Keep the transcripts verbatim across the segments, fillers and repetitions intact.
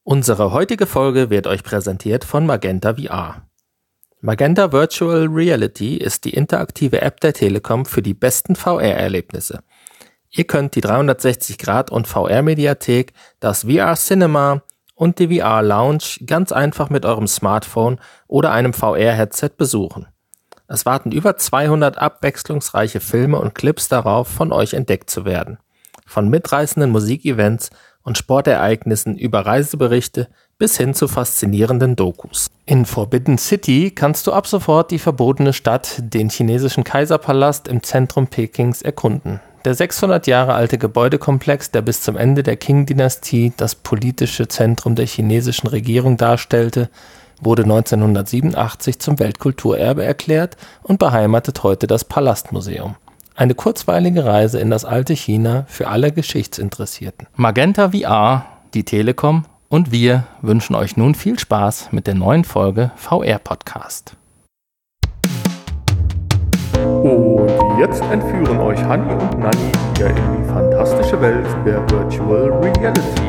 Unsere heutige Folge wird euch präsentiert von Magenta V R. Magenta Virtual Reality ist die interaktive App der Telekom für die besten V R-Erlebnisse. Ihr könnt die dreihundertsechzig Grad und V R-Mediathek, das V R Cinema und die V R Lounge ganz einfach mit eurem Smartphone oder einem V R-Headset besuchen. Es warten über zweihundert abwechslungsreiche Filme und Clips darauf, von euch entdeckt zu werden. Von mitreißenden Musikevents und Sportereignissen über Reiseberichte bis hin zu faszinierenden Dokus. In Forbidden City kannst du ab sofort die verbotene Stadt, den chinesischen Kaiserpalast im Zentrum Pekings, erkunden. Der sechshundert Jahre alte Gebäudekomplex, der bis zum Ende der Qing-Dynastie das politische Zentrum der chinesischen Regierung darstellte, wurde neunzehnhundertsiebenundachtzig zum Weltkulturerbe erklärt und beheimatet heute das Palastmuseum. Eine kurzweilige Reise in das alte China für alle Geschichtsinteressierten. Magenta V R, die Telekom und wir wünschen euch nun viel Spaß mit der neuen Folge V R-Podcast. Und jetzt entführen euch Hanni und Nanni wieder in die fantastische Welt der Virtual Reality.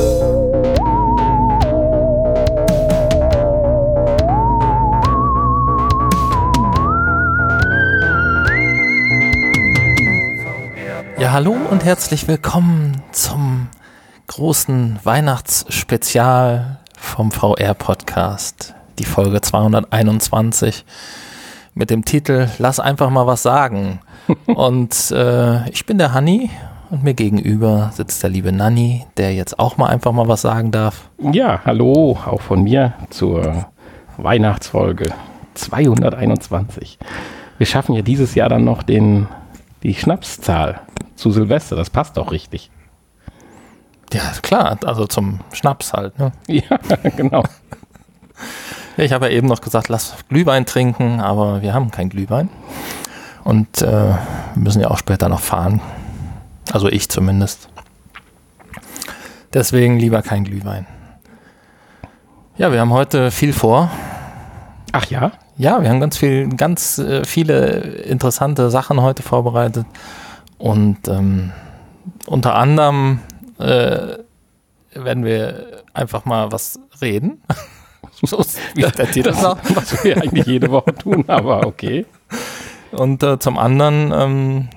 Ja, hallo und herzlich willkommen zum großen Weihnachtsspezial vom V R-Podcast, die Folge zweihunderteinundzwanzig mit dem Titel Lass einfach mal was sagen. Und äh, ich bin der Hanni und mir gegenüber sitzt der liebe Nanni, der jetzt auch mal einfach mal was sagen darf. Ja, hallo, auch von mir zur Weihnachtsfolge zweihunderteinundzwanzig. Wir schaffen ja dieses Jahr dann noch den, die Schnapszahl zu Silvester, das passt auch richtig. Ja, klar, also zum Schnaps halt, ne? Ja, genau. Ich habe ja eben noch gesagt, lass Glühwein trinken, aber wir haben kein Glühwein. Und äh, wir müssen ja auch später noch fahren. Also ich zumindest. Deswegen lieber kein Glühwein. Ja, wir haben heute viel vor. Ach ja? Ja, wir haben ganz viel, ganz äh, viele interessante Sachen heute vorbereitet. Und ähm, unter anderem äh, werden wir einfach mal was reden. So ist wie der Titel sagt. Was wir eigentlich jede Woche tun, aber okay. Und äh, zum anderen ähm,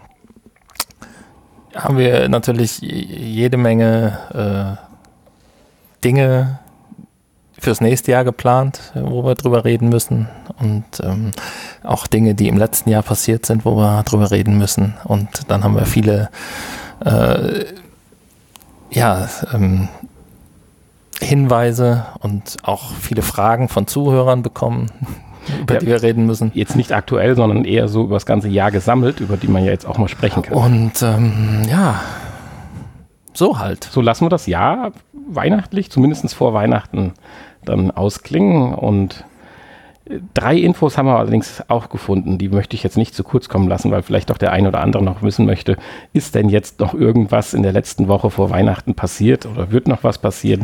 haben wir natürlich jede Menge äh, Dinge fürs nächste Jahr geplant, wo wir drüber reden müssen. Und ähm, auch Dinge, die im letzten Jahr passiert sind, wo wir drüber reden müssen. Und dann haben wir viele äh, ja, ähm, Hinweise und auch viele Fragen von Zuhörern bekommen, über ja, die wir reden müssen. Jetzt nicht aktuell, sondern eher so über das ganze Jahr gesammelt, über die man ja jetzt auch mal sprechen kann. Und ähm, ja, so halt. So lassen wir das Jahr weihnachtlich, zumindest vor Weihnachten, dann ausklingen. Und drei Infos haben wir allerdings auch gefunden, die möchte ich jetzt nicht zu kurz kommen lassen, weil vielleicht auch der ein oder andere noch wissen möchte, ist denn jetzt noch irgendwas in der letzten Woche vor Weihnachten passiert oder wird noch was passieren?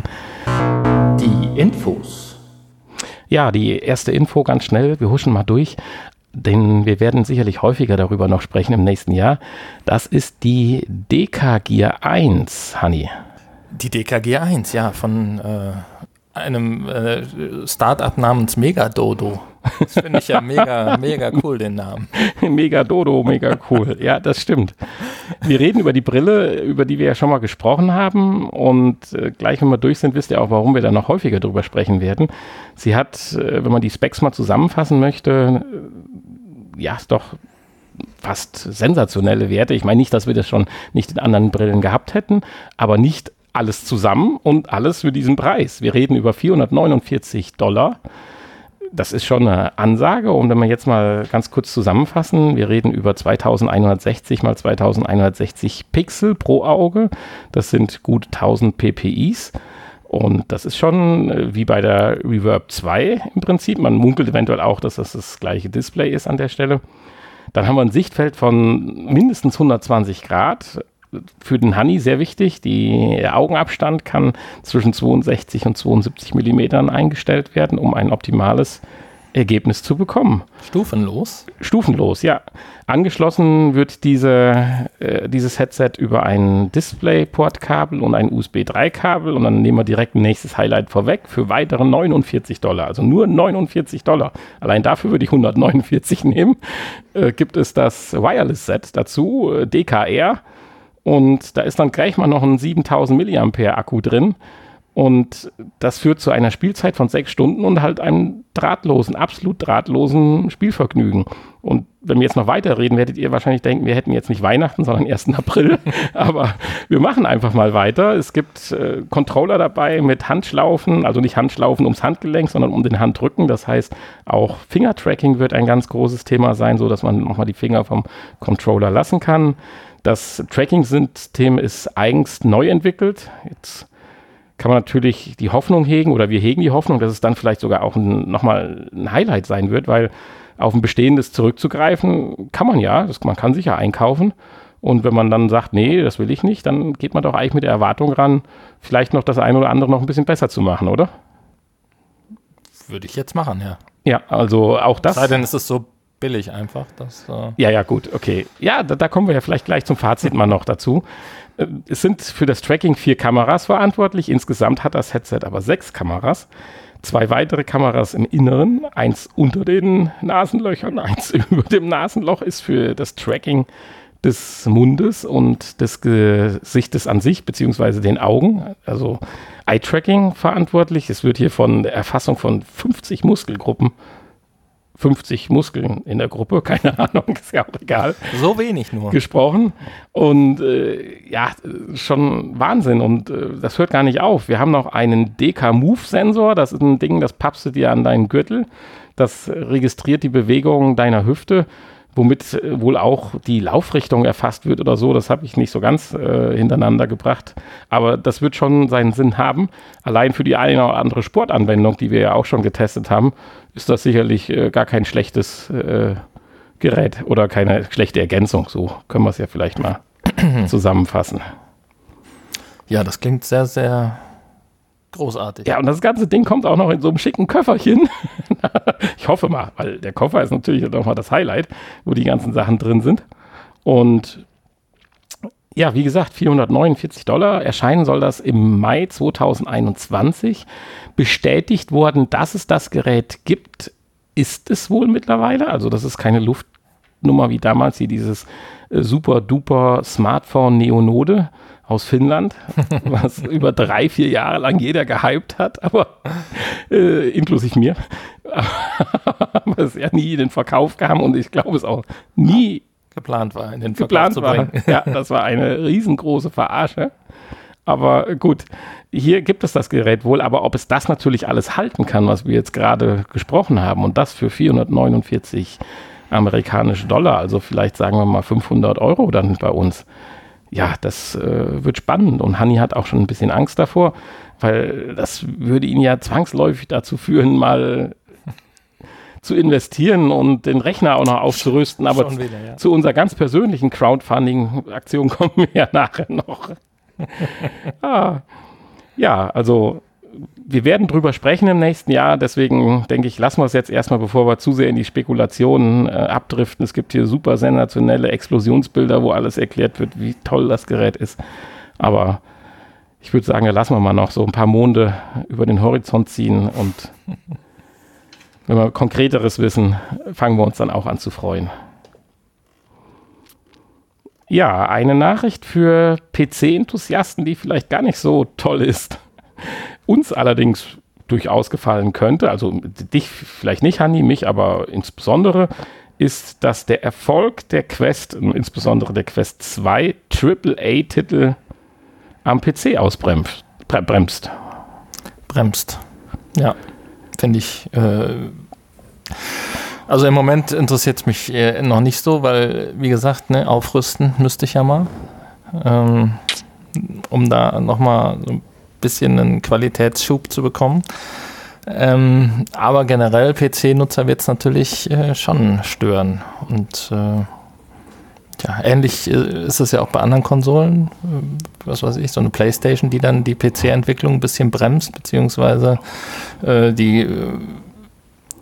Die Infos. Ja, die erste Info ganz schnell, wir huschen mal durch, denn wir werden sicherlich häufiger darüber noch sprechen im nächsten Jahr. Das ist die D K Gear eins, Hanni. Die D K Gear eins, ja, von äh, einem äh, Startup namens Megadodo. Das finde ich ja mega, mega cool, den Namen. Megadodo, mega cool. Ja, das stimmt. Wir reden über die Brille, über die wir ja schon mal gesprochen haben. Und äh, gleich, wenn wir durch sind, wisst ihr auch, warum wir da noch häufiger drüber sprechen werden. Sie hat, äh, wenn man die Specs mal zusammenfassen möchte, äh, ja, ist doch fast sensationelle Werte. Ich meine nicht, dass wir das schon nicht in anderen Brillen gehabt hätten, aber nicht alles zusammen und alles für diesen Preis. Wir reden über vierhundertneunundvierzig Dollar. Das ist schon eine Ansage. Und wenn wir jetzt mal ganz kurz zusammenfassen, wir reden über zweitausendeinhundertsechzig mal zweitausendeinhundertsechzig Pixel pro Auge. Das sind gut tausend p p is. Und das ist schon wie bei der Reverb zwei im Prinzip. Man munkelt eventuell auch, dass das das gleiche Display ist an der Stelle. Dann haben wir ein Sichtfeld von mindestens hundertzwanzig Grad. Für den Hanni sehr wichtig, der Augenabstand kann zwischen zweiundsechzig und zweiundsiebzig Millimetern eingestellt werden, um ein optimales Ergebnis zu bekommen. Stufenlos? Stufenlos, ja. Angeschlossen wird diese, äh, dieses Headset über ein DisplayPort-Kabel und ein U S B drei Kabel und dann nehmen wir direkt ein nächstes Highlight vorweg für weitere neunundvierzig Dollar, also nur neunundvierzig Dollar. Allein dafür würde ich hundertneunundvierzig nehmen. Äh, gibt es das Wireless-Set dazu, äh, D K R, und da ist dann gleich mal noch ein siebentausend Milliampere Akku drin. Und das führt zu einer Spielzeit von sechs Stunden und halt einem drahtlosen, absolut drahtlosen Spielvergnügen. Und wenn wir jetzt noch weiterreden, werdet ihr wahrscheinlich denken, wir hätten jetzt nicht Weihnachten, sondern ersten April. Aber wir machen einfach mal weiter. Es gibt äh, Controller dabei mit Handschlaufen, also nicht Handschlaufen ums Handgelenk, sondern um den Handrücken. Das heißt, auch Fingertracking wird ein ganz großes Thema sein, so dass man nochmal die Finger vom Controller lassen kann. Das Tracking-System ist eigens neu entwickelt. Jetzt kann man natürlich die Hoffnung hegen, oder wir hegen die Hoffnung, dass es dann vielleicht sogar auch ein, nochmal ein Highlight sein wird, weil auf ein bestehendes zurückzugreifen kann man ja, das, man kann sich ja einkaufen, und wenn man dann sagt, nee, das will ich nicht, dann geht man doch eigentlich mit der Erwartung ran, vielleicht noch das eine oder andere noch ein bisschen besser zu machen, oder? Würde ich jetzt machen, ja. Ja, also auch das. Sei denn, es ist so billig einfach. Dass, äh ja, ja, gut, okay. Ja, da, da kommen wir ja vielleicht gleich zum Fazit mal noch dazu. Es sind für das Tracking vier Kameras verantwortlich. Insgesamt hat das Headset aber sechs Kameras. Zwei weitere Kameras im Inneren, eins unter den Nasenlöchern, eins über dem Nasenloch ist für das Tracking des Mundes und des Gesichtes an sich, beziehungsweise den Augen, also Eye-Tracking verantwortlich. Es wird hier von der Erfassung von fünfzig Muskelgruppen fünfzig Muskeln in der Gruppe, keine Ahnung, ist ja auch egal. So wenig nur. Gesprochen. Und äh, ja, schon Wahnsinn. Und äh, das hört gar nicht auf. Wir haben noch einen D K-Move-Sensor. Das ist ein Ding, das pappst du dir an deinen Gürtel. Das registriert die Bewegung deiner Hüfte, womit äh, wohl auch die Laufrichtung erfasst wird oder so. Das habe ich nicht so ganz äh, hintereinander gebracht. Aber das wird schon seinen Sinn haben. Allein für die eine oder andere Sportanwendung, die wir ja auch schon getestet haben, ist das sicherlich äh, gar kein schlechtes äh, Gerät oder keine schlechte Ergänzung. So können wir es ja vielleicht mal zusammenfassen. Ja, das klingt sehr, sehr großartig. Ja, und das ganze Ding kommt auch noch in so einem schicken Köfferchen. Ich hoffe mal, weil der Koffer ist natürlich nochmal das Highlight, wo die ganzen Sachen drin sind. Und ja, wie gesagt, vierhundertneunundvierzig Dollar. Erscheinen soll das im Mai zweitausendeinundzwanzig. Bestätigt worden, dass es das Gerät gibt, ist es wohl mittlerweile. Also das ist keine Luftnummer wie damals hier dieses äh, super-duper Smartphone Neonode aus Finnland, was über drei, vier Jahre lang jeder gehypt hat, aber äh, inklusive mir. Aber es ja nie in den Verkauf kam und ich glaube es auch nie geplant war, in den Verkauf geplant zu bringen. War. Ja, das war eine riesengroße Verarsche. Aber gut, hier gibt es das Gerät wohl, aber ob es das natürlich alles halten kann, was wir jetzt gerade gesprochen haben, und das für vierhundertneunundvierzig amerikanische Dollar, also vielleicht sagen wir mal fünfhundert Euro dann bei uns. Ja, das äh, wird spannend, und Hanni hat auch schon ein bisschen Angst davor, weil das würde ihn ja zwangsläufig dazu führen, mal zu investieren und den Rechner auch noch aufzurüsten, aber wieder, ja. Zu unserer ganz persönlichen Crowdfunding-Aktion kommen wir ja nachher noch. ah. Ja, also wir werden drüber sprechen im nächsten Jahr, deswegen denke ich, lassen wir es jetzt erstmal, bevor wir zu sehr in die Spekulationen äh, abdriften. Es gibt hier super sensationelle Explosionsbilder, wo alles erklärt wird, wie toll das Gerät ist, aber ich würde sagen, da lassen wir mal noch so ein paar Monde über den Horizont ziehen, und wenn wir Konkreteres wissen, fangen wir uns dann auch an zu freuen. Ja, eine Nachricht für P C-Enthusiasten, die vielleicht gar nicht so toll ist. Uns allerdings durchaus gefallen könnte, also dich vielleicht nicht, Hanni, mich aber insbesondere, ist, dass der Erfolg der Quest, insbesondere der Quest zwei, Triple A Titel am P C ausbremst. Bre- bremst. Bremst. Ja, finde ich. Äh, also im Moment interessiert es mich äh, noch nicht so, weil, wie gesagt, ne, aufrüsten müsste ich ja mal, ähm, um da nochmal so ein bisschen einen Qualitätsschub zu bekommen. Ähm, aber generell P C-Nutzer wird es natürlich äh, schon stören. Und äh, ja, ähnlich äh, ist es ja auch bei anderen Konsolen. Äh, was weiß ich, so eine PlayStation, die dann die P C-Entwicklung ein bisschen bremst, beziehungsweise äh, die äh,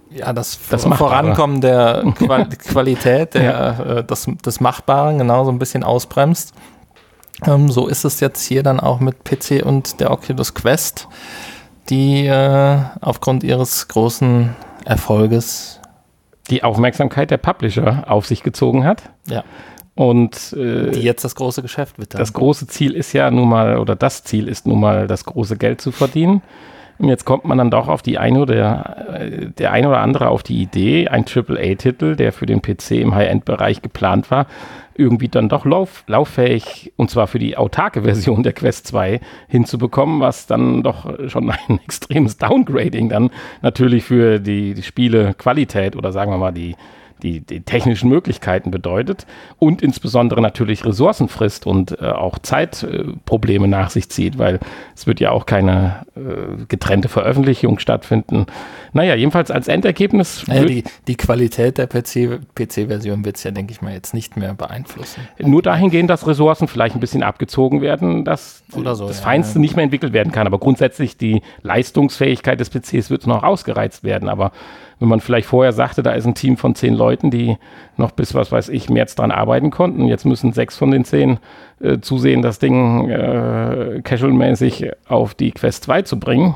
Ja, das, das Vorankommen der Qual- Qualität, der, ja. äh, das, des Machbaren, genau so ein bisschen ausbremst. Ähm, so ist es jetzt hier dann auch mit P C und der Oculus Quest, die äh, aufgrund ihres großen Erfolges die Aufmerksamkeit der Publisher auf sich gezogen hat. Ja. Und äh, die jetzt das große Geschäft wittern. Das große Ziel ist ja nun mal, oder das Ziel ist nun mal, das große Geld zu verdienen. Und jetzt kommt man dann doch auf die eine oder der eine oder andere auf die Idee, ein Triple A Titel, der für den P C im High-End-Bereich geplant war, irgendwie dann doch lauf, lauffähig, und zwar für die autarke Version der Quest zwei hinzubekommen, was dann doch schon ein extremes Downgrading dann natürlich für die, die Spielequalität oder sagen wir mal die Die, die technischen Möglichkeiten bedeutet und insbesondere natürlich Ressourcen frisst und äh, auch Zeitprobleme äh, nach sich zieht, weil es wird ja auch keine äh, getrennte Veröffentlichung stattfinden. Naja, jedenfalls als Endergebnis... Naja, die, die Qualität der P C, P C-Version wird es ja, denke ich mal, jetzt nicht mehr beeinflussen. Nur dahingehend, dass Ressourcen vielleicht ein bisschen abgezogen werden, dass Oder so, das ja, Feinste ja. nicht mehr entwickelt werden kann. Aber grundsätzlich die Leistungsfähigkeit des P Cs wird noch ausgereizt werden. Aber wenn man vielleicht vorher sagte, da ist ein Team von zehn Leuten, die noch bis, was weiß ich, März dran arbeiten konnten. Jetzt müssen sechs von den zehn äh, zusehen, das Ding äh, casual-mäßig auf die Quest zwei zu bringen.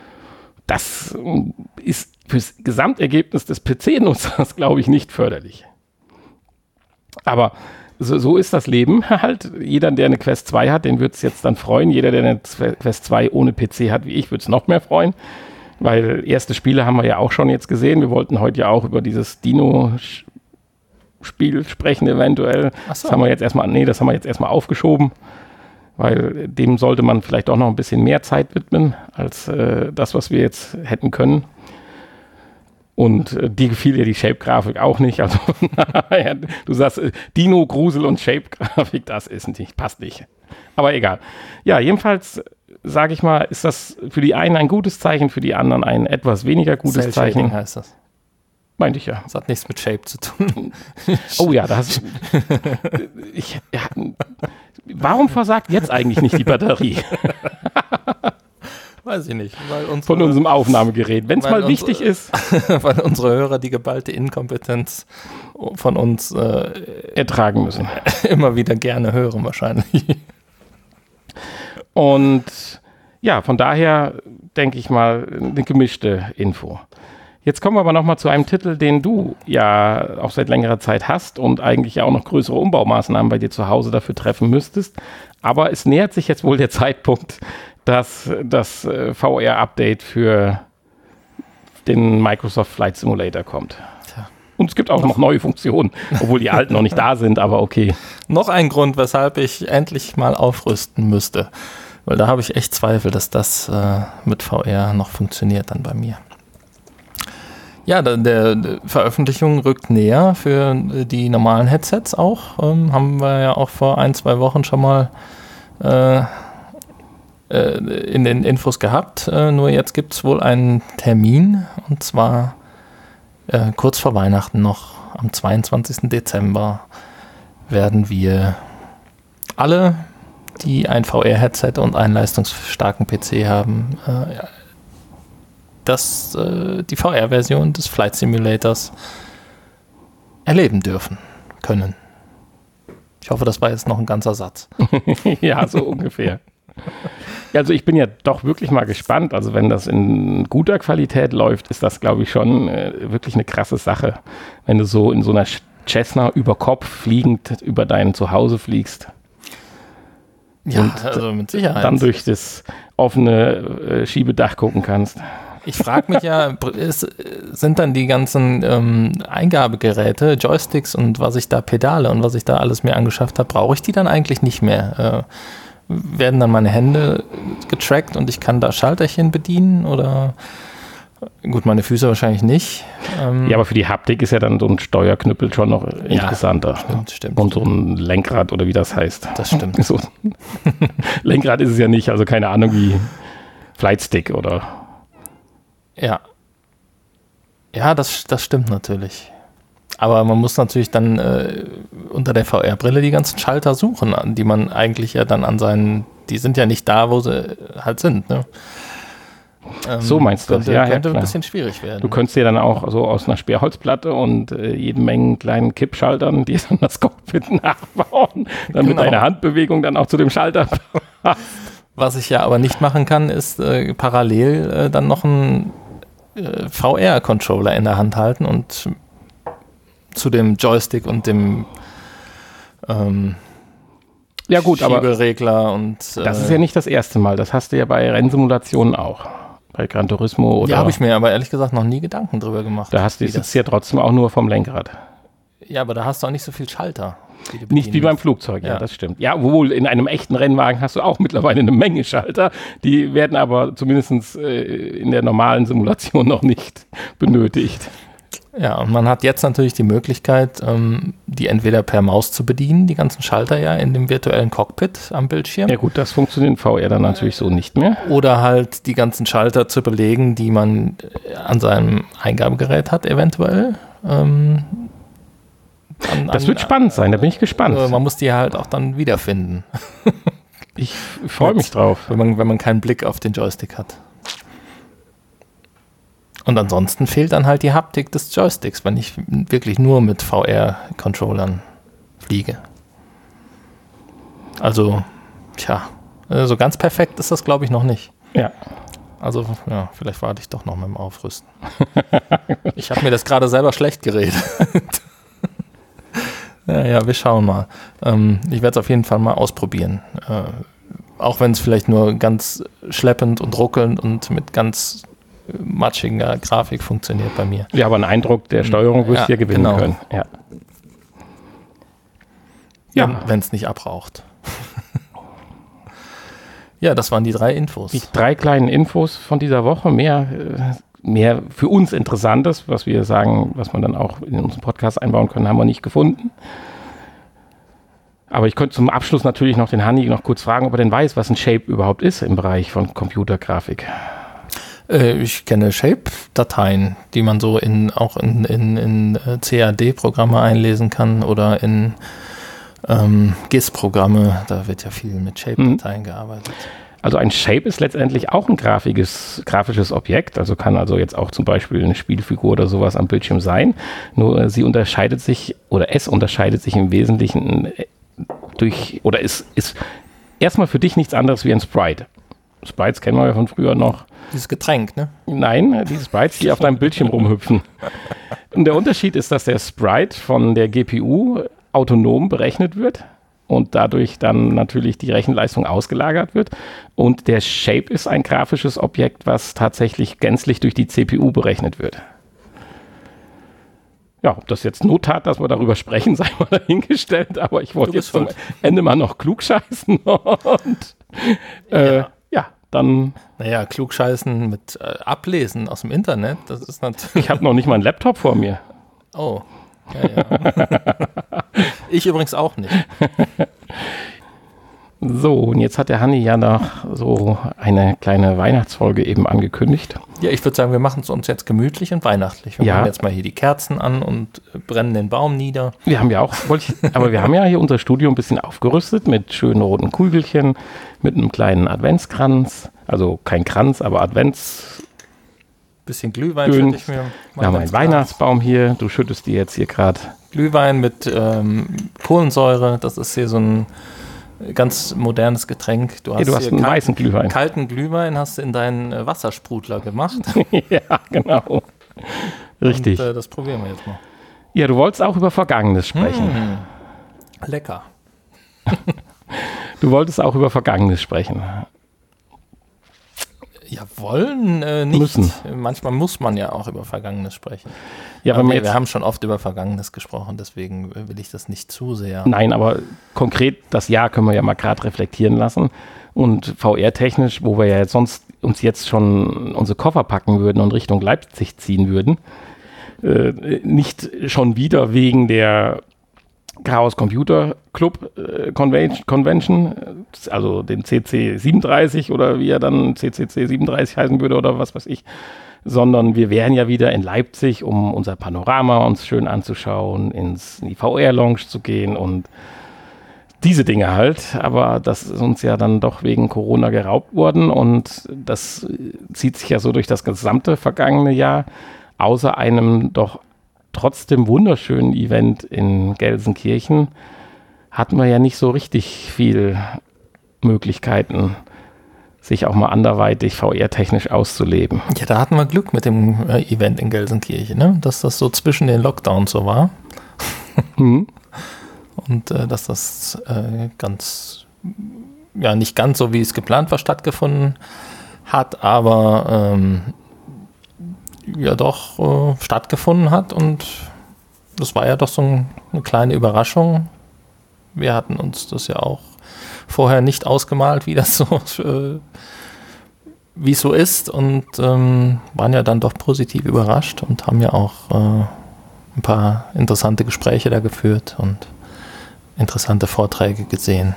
Das ist fürs Gesamtergebnis des P C-Nutzers, glaube ich, nicht förderlich. Aber so, so ist das Leben halt. Jeder, der eine Quest zwei hat, den wird es jetzt dann freuen. Jeder, der eine Quest zwei ohne P C hat, wie ich, wird es noch mehr freuen. Weil erste Spiele haben wir ja auch schon jetzt gesehen. Wir wollten heute ja auch über dieses Dino-Spiel sprechen eventuell. Ach so. Das haben wir jetzt erstmal, nee, das haben wir jetzt erstmal aufgeschoben. Weil dem sollte man vielleicht auch noch ein bisschen mehr Zeit widmen, als äh, das, was wir jetzt hätten können. Und äh, dir gefiel ja die Shape-Grafik auch nicht. Also ja, du sagst, äh, Dino, Grusel und Shape-Grafik, das ist nicht, passt nicht. Aber egal. Ja, jedenfalls sage ich mal, ist das für die einen ein gutes Zeichen, für die anderen ein etwas weniger gutes Cell Zeichen. Shading heißt das. Meinte ich ja. Das hat nichts mit Shape zu tun. Oh ja, das. ich, ja, warum versagt jetzt eigentlich nicht die Batterie? Weiß ich nicht. Weil unsere, Von unserem Aufnahmegerät. Wenn es mal unsere, wichtig ist. Weil unsere Hörer die geballte Inkompetenz von uns äh, ertragen müssen. Immer wieder gerne hören wahrscheinlich. Und ja, von daher denke ich mal eine gemischte Info. Jetzt kommen wir aber nochmal zu einem Titel, den du ja auch seit längerer Zeit hast und eigentlich ja auch noch größere Umbaumaßnahmen bei dir zu Hause dafür treffen müsstest. Aber es nähert sich jetzt wohl der Zeitpunkt, dass das äh, V R-Update für den Microsoft Flight Simulator kommt. Tja. Und es gibt auch noch neue Funktionen, obwohl die alten noch nicht da sind, aber okay. Noch ein Grund, weshalb ich endlich mal aufrüsten müsste. Weil da habe ich echt Zweifel, dass das äh, mit V R noch funktioniert dann bei mir. Ja, der, der, der Veröffentlichung rückt näher für die normalen Headsets auch. Ähm, haben wir ja auch vor ein, zwei Wochen schon mal äh, äh, in den Infos gehabt. Äh, nur jetzt gibt es wohl einen Termin, und zwar äh, kurz vor Weihnachten noch, am zweiundzwanzigsten Dezember, werden wir alle, die ein V R-Headset und einen leistungsstarken P C haben, äh, das, äh, die V R-Version des Flight Simulators erleben dürfen können. Ich hoffe, das war jetzt noch ein ganzer Satz. Ja, so ungefähr. Also ich bin ja doch wirklich mal gespannt. Also wenn das in guter Qualität läuft, ist das, glaube ich, schon äh, wirklich eine krasse Sache. Wenn du so in so einer Cessna über Kopf fliegend über dein Zuhause fliegst. Ja, und also mit Sicherheit. Dann durch das offene äh, Schiebedach gucken kannst. Ich frage mich ja, ist, sind dann die ganzen ähm, Eingabegeräte, Joysticks und was ich da Pedale und was ich da alles mir angeschafft habe, brauche ich die dann eigentlich nicht mehr? Äh, werden dann meine Hände getrackt und ich kann da Schalterchen bedienen oder gut, meine Füße wahrscheinlich nicht. Ähm, ja, aber für die Haptik ist ja dann so ein Steuerknüppel schon noch interessanter. Ja, stimmt, stimmt. Und so ein Lenkrad oder wie das heißt. Das stimmt. So. Lenkrad ist es ja nicht, also keine Ahnung wie Flightstick oder... Ja. Ja, das, das stimmt natürlich. Aber man muss natürlich dann äh, unter der V R-Brille die ganzen Schalter suchen, die man eigentlich ja dann an seinen, die sind ja nicht da, wo sie halt sind, ne? Ähm, so meinst du könnte, das? Ja, könnte ja, ein bisschen schwierig werden. Du könntest dir dann auch so aus einer Sperrholzplatte und äh, jede Menge kleinen Kippschaltern, die dann das Cockpit nachbauen, damit Genau. deine Handbewegung dann auch zu dem Schalter passt. Was ich ja aber nicht machen kann, ist äh, parallel äh, dann noch einen äh, V R-Controller in der Hand halten und zu dem Joystick und dem ähm, Ja gut, aber Schieberegler und äh, das ist ja nicht das erste Mal. Das hast du ja bei Rennsimulationen auch. Bei Gran Turismo oder... ja, habe ich mir aber ehrlich gesagt noch nie Gedanken drüber gemacht. Da hast du wie sitzt ja trotzdem auch nur vom Lenkrad. Ja, aber da hast du auch nicht so viel Schalter. Die du Nicht wie bedienen beim musst. Flugzeug, ja, Ja. das stimmt. Ja, wohl in einem echten Rennwagen hast du auch mittlerweile eine Menge Schalter. Die werden aber zumindest äh, in der normalen Simulation noch nicht benötigt. Ja, und man hat jetzt natürlich die Möglichkeit, ähm, die entweder per Maus zu bedienen, die ganzen Schalter ja in dem virtuellen Cockpit am Bildschirm, Ja gut, das funktioniert in V R dann natürlich so nicht mehr. oder halt die ganzen Schalter zu belegen, die man äh, an seinem Eingabegerät hat, eventuell. Ähm, an, Das an, wird spannend sein, da bin ich gespannt. äh, man muss die halt auch dann wiederfinden, Ich freue mich drauf. wenn man, wenn man keinen Blick auf den Joystick hat. Und ansonsten fehlt dann halt die Haptik des Joysticks, wenn ich wirklich nur mit V R-Controllern fliege. Also, tja, äh, so ganz perfekt ist das, glaube ich, noch nicht. Ja. Also, ja, vielleicht warte ich doch noch mit dem Aufrüsten. Ich habe mir das gerade selber schlecht geredet. ja, ja, wir schauen mal. Ähm, ich werde es auf jeden Fall mal ausprobieren. Äh, auch wenn es vielleicht nur ganz schleppend und ruckelnd und mit ganz matschiger Grafik funktioniert bei mir. Ja, aber einen Eindruck der Steuerung wirst du Ja, ja gewinnen genau. können. Ja. Ja. Wenn es nicht abraucht. Ja, das waren die drei Infos. Die drei kleinen Infos von dieser Woche, mehr, äh, mehr für uns Interessantes, was wir sagen, was man dann auch in unseren Podcast einbauen können, haben wir nicht gefunden. Aber ich könnte zum Abschluss natürlich noch den Hanni noch kurz fragen, ob er denn weiß, was ein Shape überhaupt ist im Bereich von Computergrafik. Äh, ich kenne Shape-Dateien, die man so in, auch in, in, in äh, C A D-Programme einlesen kann oder in ähm, G I S-Programme. Da wird ja viel mit Shape-Dateien mhm. gearbeitet. Also ein Shape ist letztendlich auch ein grafisches, grafisches Objekt, also kann also jetzt auch zum Beispiel eine Spielfigur oder sowas am Bildschirm sein. Nur äh, sie unterscheidet sich oder es unterscheidet sich im Wesentlichen durch, oder ist, ist erstmal für dich nichts anderes wie ein Sprite. Sprites kennen wir ja von früher noch. Dieses Getränk, ne? Nein, die Sprites, die auf deinem Bildschirm rumhüpfen. Und der Unterschied ist, dass der Sprite von der G P U autonom berechnet wird und dadurch dann natürlich die Rechenleistung ausgelagert wird. Und der Shape ist ein grafisches Objekt, was tatsächlich gänzlich durch die C P U berechnet wird. Ja, ob das jetzt Not hat, dass wir darüber sprechen, sei mal dahingestellt, aber ich wollte jetzt zum Ende mal noch klugscheißen und äh, ja. ja, dann... Naja, klugscheißen mit äh, Ablesen aus dem Internet, das ist natürlich... Ich habe noch nicht mal einen Laptop vor mir. Oh, ja, ja. Ich übrigens auch nicht. So, und jetzt hat der Hanni ja noch so eine kleine Weihnachtsfolge eben angekündigt. Ja, ich würde sagen, wir machen es uns jetzt gemütlich und weihnachtlich. Wir Ja. machen jetzt mal hier die Kerzen an und äh, brennen den Baum nieder. Wir haben ja auch, wollte ich, aber wir haben ja hier unser Studio ein bisschen aufgerüstet mit schönen roten Kügelchen, mit einem kleinen Adventskranz. Also kein Kranz, aber Advents. Bisschen Glühwein Schön. schütte ich mir. Wir haben einen Weihnachtsbaum hier. Du schüttest dir jetzt hier gerade. Glühwein mit ähm, Kohlensäure. Das ist hier so ein ganz modernes Getränk. Du hast, Hey, du hast hier einen kal- weißen Glühwein. kalten Glühwein hast du in deinen äh, Wassersprudler gemacht. Ja, genau. Richtig. Und, äh, das probieren wir jetzt mal. Ja, du wolltest auch über Vergangenes sprechen. Mm, lecker. Du wolltest auch über Vergangenes sprechen. Ja, wollen äh, nicht. Müssen. Manchmal muss man ja auch über Vergangenes sprechen. Ja, Aber wenn wir wir, jetzt wir haben schon oft über Vergangenes gesprochen, deswegen will ich das nicht zu sehr. Nein, aber konkret das Jahr können wir ja mal gerade reflektieren lassen. Und V R-technisch, wo wir ja jetzt sonst uns jetzt schon unsere Koffer packen würden und Richtung Leipzig ziehen würden, äh, nicht schon wieder wegen der Chaos Computer Club äh, Convention, Convention, also dem C C siebenunddreißig oder wie er dann C C C siebenunddreißig heißen würde oder was weiß ich, sondern wir wären ja wieder in Leipzig, um unser Panorama uns schön anzuschauen, ins, in die V R-Lounge zu gehen und diese Dinge halt, aber das ist uns ja dann doch wegen Corona geraubt worden und das zieht sich ja so durch das gesamte vergangene Jahr, außer einem doch trotzdem wunderschönen Event in Gelsenkirchen hatten wir ja nicht so richtig viel Möglichkeiten, sich auch mal anderweitig V R-technisch auszuleben. Ja, da hatten wir Glück mit dem äh, Event in Gelsenkirchen, ne? Dass das so zwischen den Lockdowns so war. Mhm. Und äh, dass das äh, ganz, ja, nicht ganz so, wie es geplant war, stattgefunden hat, aber ähm, ja doch äh, stattgefunden hat. Und das war ja doch so ein, eine kleine Überraschung. Wir hatten uns das ja auch vorher nicht ausgemalt, wie das so, äh, wie es so ist, und ähm, waren ja dann doch positiv überrascht und haben ja auch äh, ein paar interessante Gespräche da geführt und interessante Vorträge gesehen.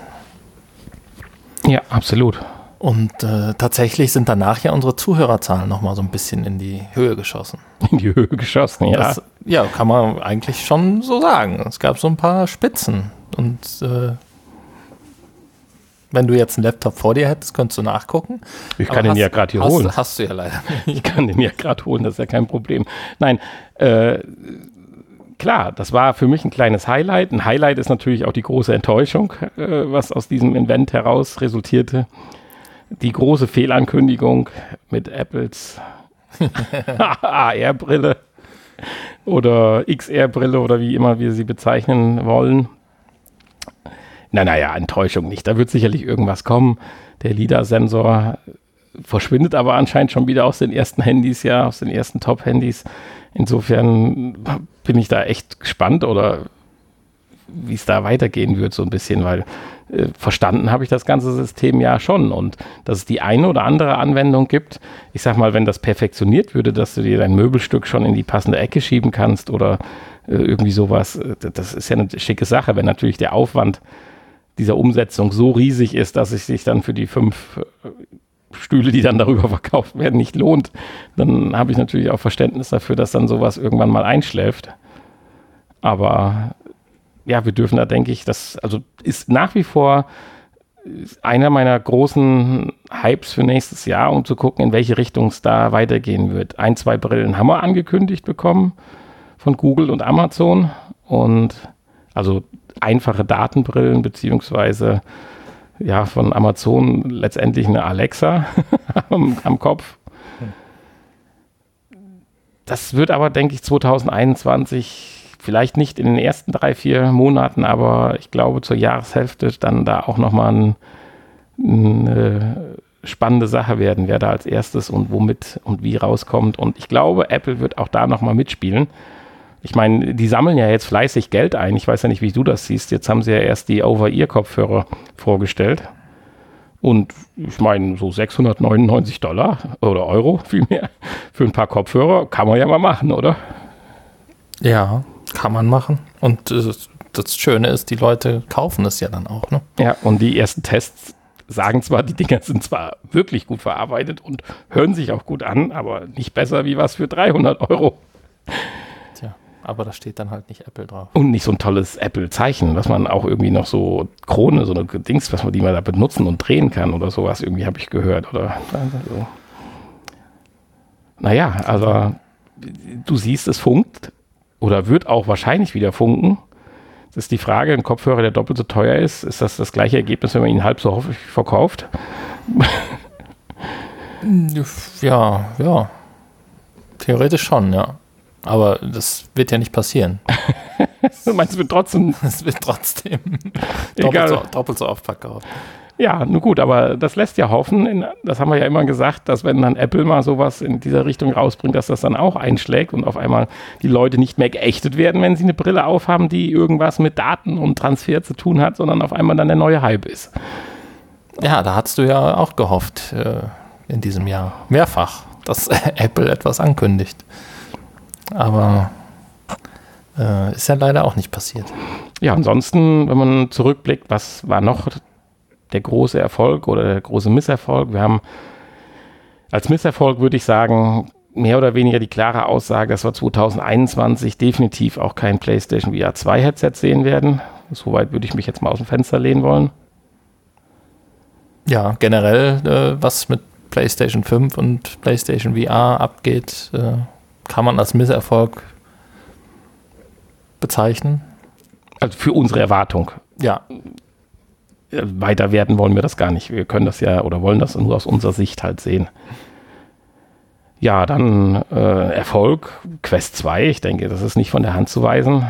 Ja, absolut. Und äh, tatsächlich sind danach ja unsere Zuhörerzahlen nochmal so ein bisschen in die Höhe geschossen. In die Höhe geschossen, ja. Das, ja, kann man eigentlich schon so sagen. Es gab so ein paar Spitzen. Und äh, wenn du jetzt einen Laptop vor dir hättest, könntest du nachgucken. Ich kann den ja gerade hier hast, holen. Hast du ja leider nicht. Ich kann den ja gerade holen, das ist ja kein Problem. Nein, äh, klar, das war für mich ein kleines Highlight. Ein Highlight ist natürlich auch die große Enttäuschung, äh, was aus diesem Event heraus resultierte. Die große Fehlankündigung mit Apples A R-Brille oder X R-Brille oder wie immer wir sie bezeichnen wollen. Na, naja, Enttäuschung nicht. Da wird sicherlich irgendwas kommen. Der LiDAR-Sensor verschwindet aber anscheinend schon wieder aus den ersten Handys, ja, aus den ersten Top-Handys. Insofern bin ich da echt gespannt oder wie es da weitergehen wird so ein bisschen, weil äh, verstanden habe ich das ganze System ja schon und dass es die eine oder andere Anwendung gibt. Ich sag mal, wenn das perfektioniert würde, dass du dir dein Möbelstück schon in die passende Ecke schieben kannst oder äh, irgendwie sowas, äh, das ist ja eine schicke Sache, wenn natürlich der Aufwand dieser Umsetzung so riesig ist, dass es sich dann für die fünf äh, Stühle, die dann darüber verkauft werden, nicht lohnt, dann habe ich natürlich auch Verständnis dafür, dass dann sowas irgendwann mal einschläft. Aber ja, wir dürfen da, denke ich, das also ist nach wie vor einer meiner großen Hypes für nächstes Jahr, um zu gucken, in welche Richtung es da weitergehen wird. Ein, zwei Brillen haben wir angekündigt bekommen von Google und Amazon und also einfache Datenbrillen beziehungsweise ja von Amazon letztendlich eine Alexa am, am Kopf. Das wird aber, denke ich, zwanzig einundzwanzig vielleicht nicht in den ersten drei, vier Monaten, aber ich glaube zur Jahreshälfte dann da auch nochmal ein, eine spannende Sache werden, wer da als erstes und womit und wie rauskommt. Und ich glaube, Apple wird auch da nochmal mitspielen. Ich meine, die sammeln ja jetzt fleißig Geld ein. Ich weiß ja nicht, wie du das siehst. Jetzt haben sie ja erst die Over-Ear-Kopfhörer vorgestellt. Und ich meine, so sechshundertneunundneunzig Dollar oder Euro vielmehr für ein paar Kopfhörer kann man ja mal machen, oder? Ja, kann man machen. Und äh, das Schöne ist, die Leute kaufen es ja dann auch, ne? Ja, und die ersten Tests sagen zwar, die Dinger sind zwar wirklich gut verarbeitet und hören sich auch gut an, aber nicht besser wie was für dreihundert Euro. Tja, aber da steht dann halt nicht Apple drauf. Und nicht so ein tolles Apple-Zeichen, was man auch irgendwie noch so Krone, so eine Dings, was man die man da benutzen und drehen kann oder sowas, irgendwie habe ich gehört. Oder so. Naja, also du siehst, es funkt oder wird auch wahrscheinlich wieder funken. Das ist die Frage, ein Kopfhörer, der doppelt so teuer ist, ist das das gleiche Ergebnis, wenn man ihn halb so häufig verkauft? Ja, ja. Theoretisch schon, ja. Aber das wird ja nicht passieren. Du meinst, es wird trotzdem... Es wird trotzdem doppelt so, doppelt so oft verkauft. Ja, nun gut, aber das lässt ja hoffen, das haben wir ja immer gesagt, dass wenn dann Apple mal sowas in dieser Richtung rausbringt, dass das dann auch einschlägt und auf einmal die Leute nicht mehr geächtet werden, wenn sie eine Brille aufhaben, die irgendwas mit Daten und Transfer zu tun hat, sondern auf einmal dann der neue Hype ist. Ja, da hast du ja auch gehofft äh, in diesem Jahr, mehrfach, dass Apple etwas ankündigt. Aber äh, ist ja leider auch nicht passiert. Ja, ansonsten, wenn man zurückblickt, was war noch der große Erfolg oder der große Misserfolg? Wir haben als Misserfolg, würde ich sagen, mehr oder weniger die klare Aussage, dass wir zwanzig einundzwanzig definitiv auch kein PlayStation V R zwei Headset sehen werden. Soweit würde ich mich jetzt mal aus dem Fenster lehnen wollen. Ja, generell, äh, was mit PlayStation fünf und PlayStation V R abgeht, äh, kann man als Misserfolg bezeichnen. Also für unsere Erwartung. Ja. Weiter werten wollen wir das gar nicht. Wir können das ja oder wollen das nur aus unserer Sicht halt sehen. Ja, dann äh, Erfolg, Quest zwei, ich denke, das ist nicht von der Hand zu weisen.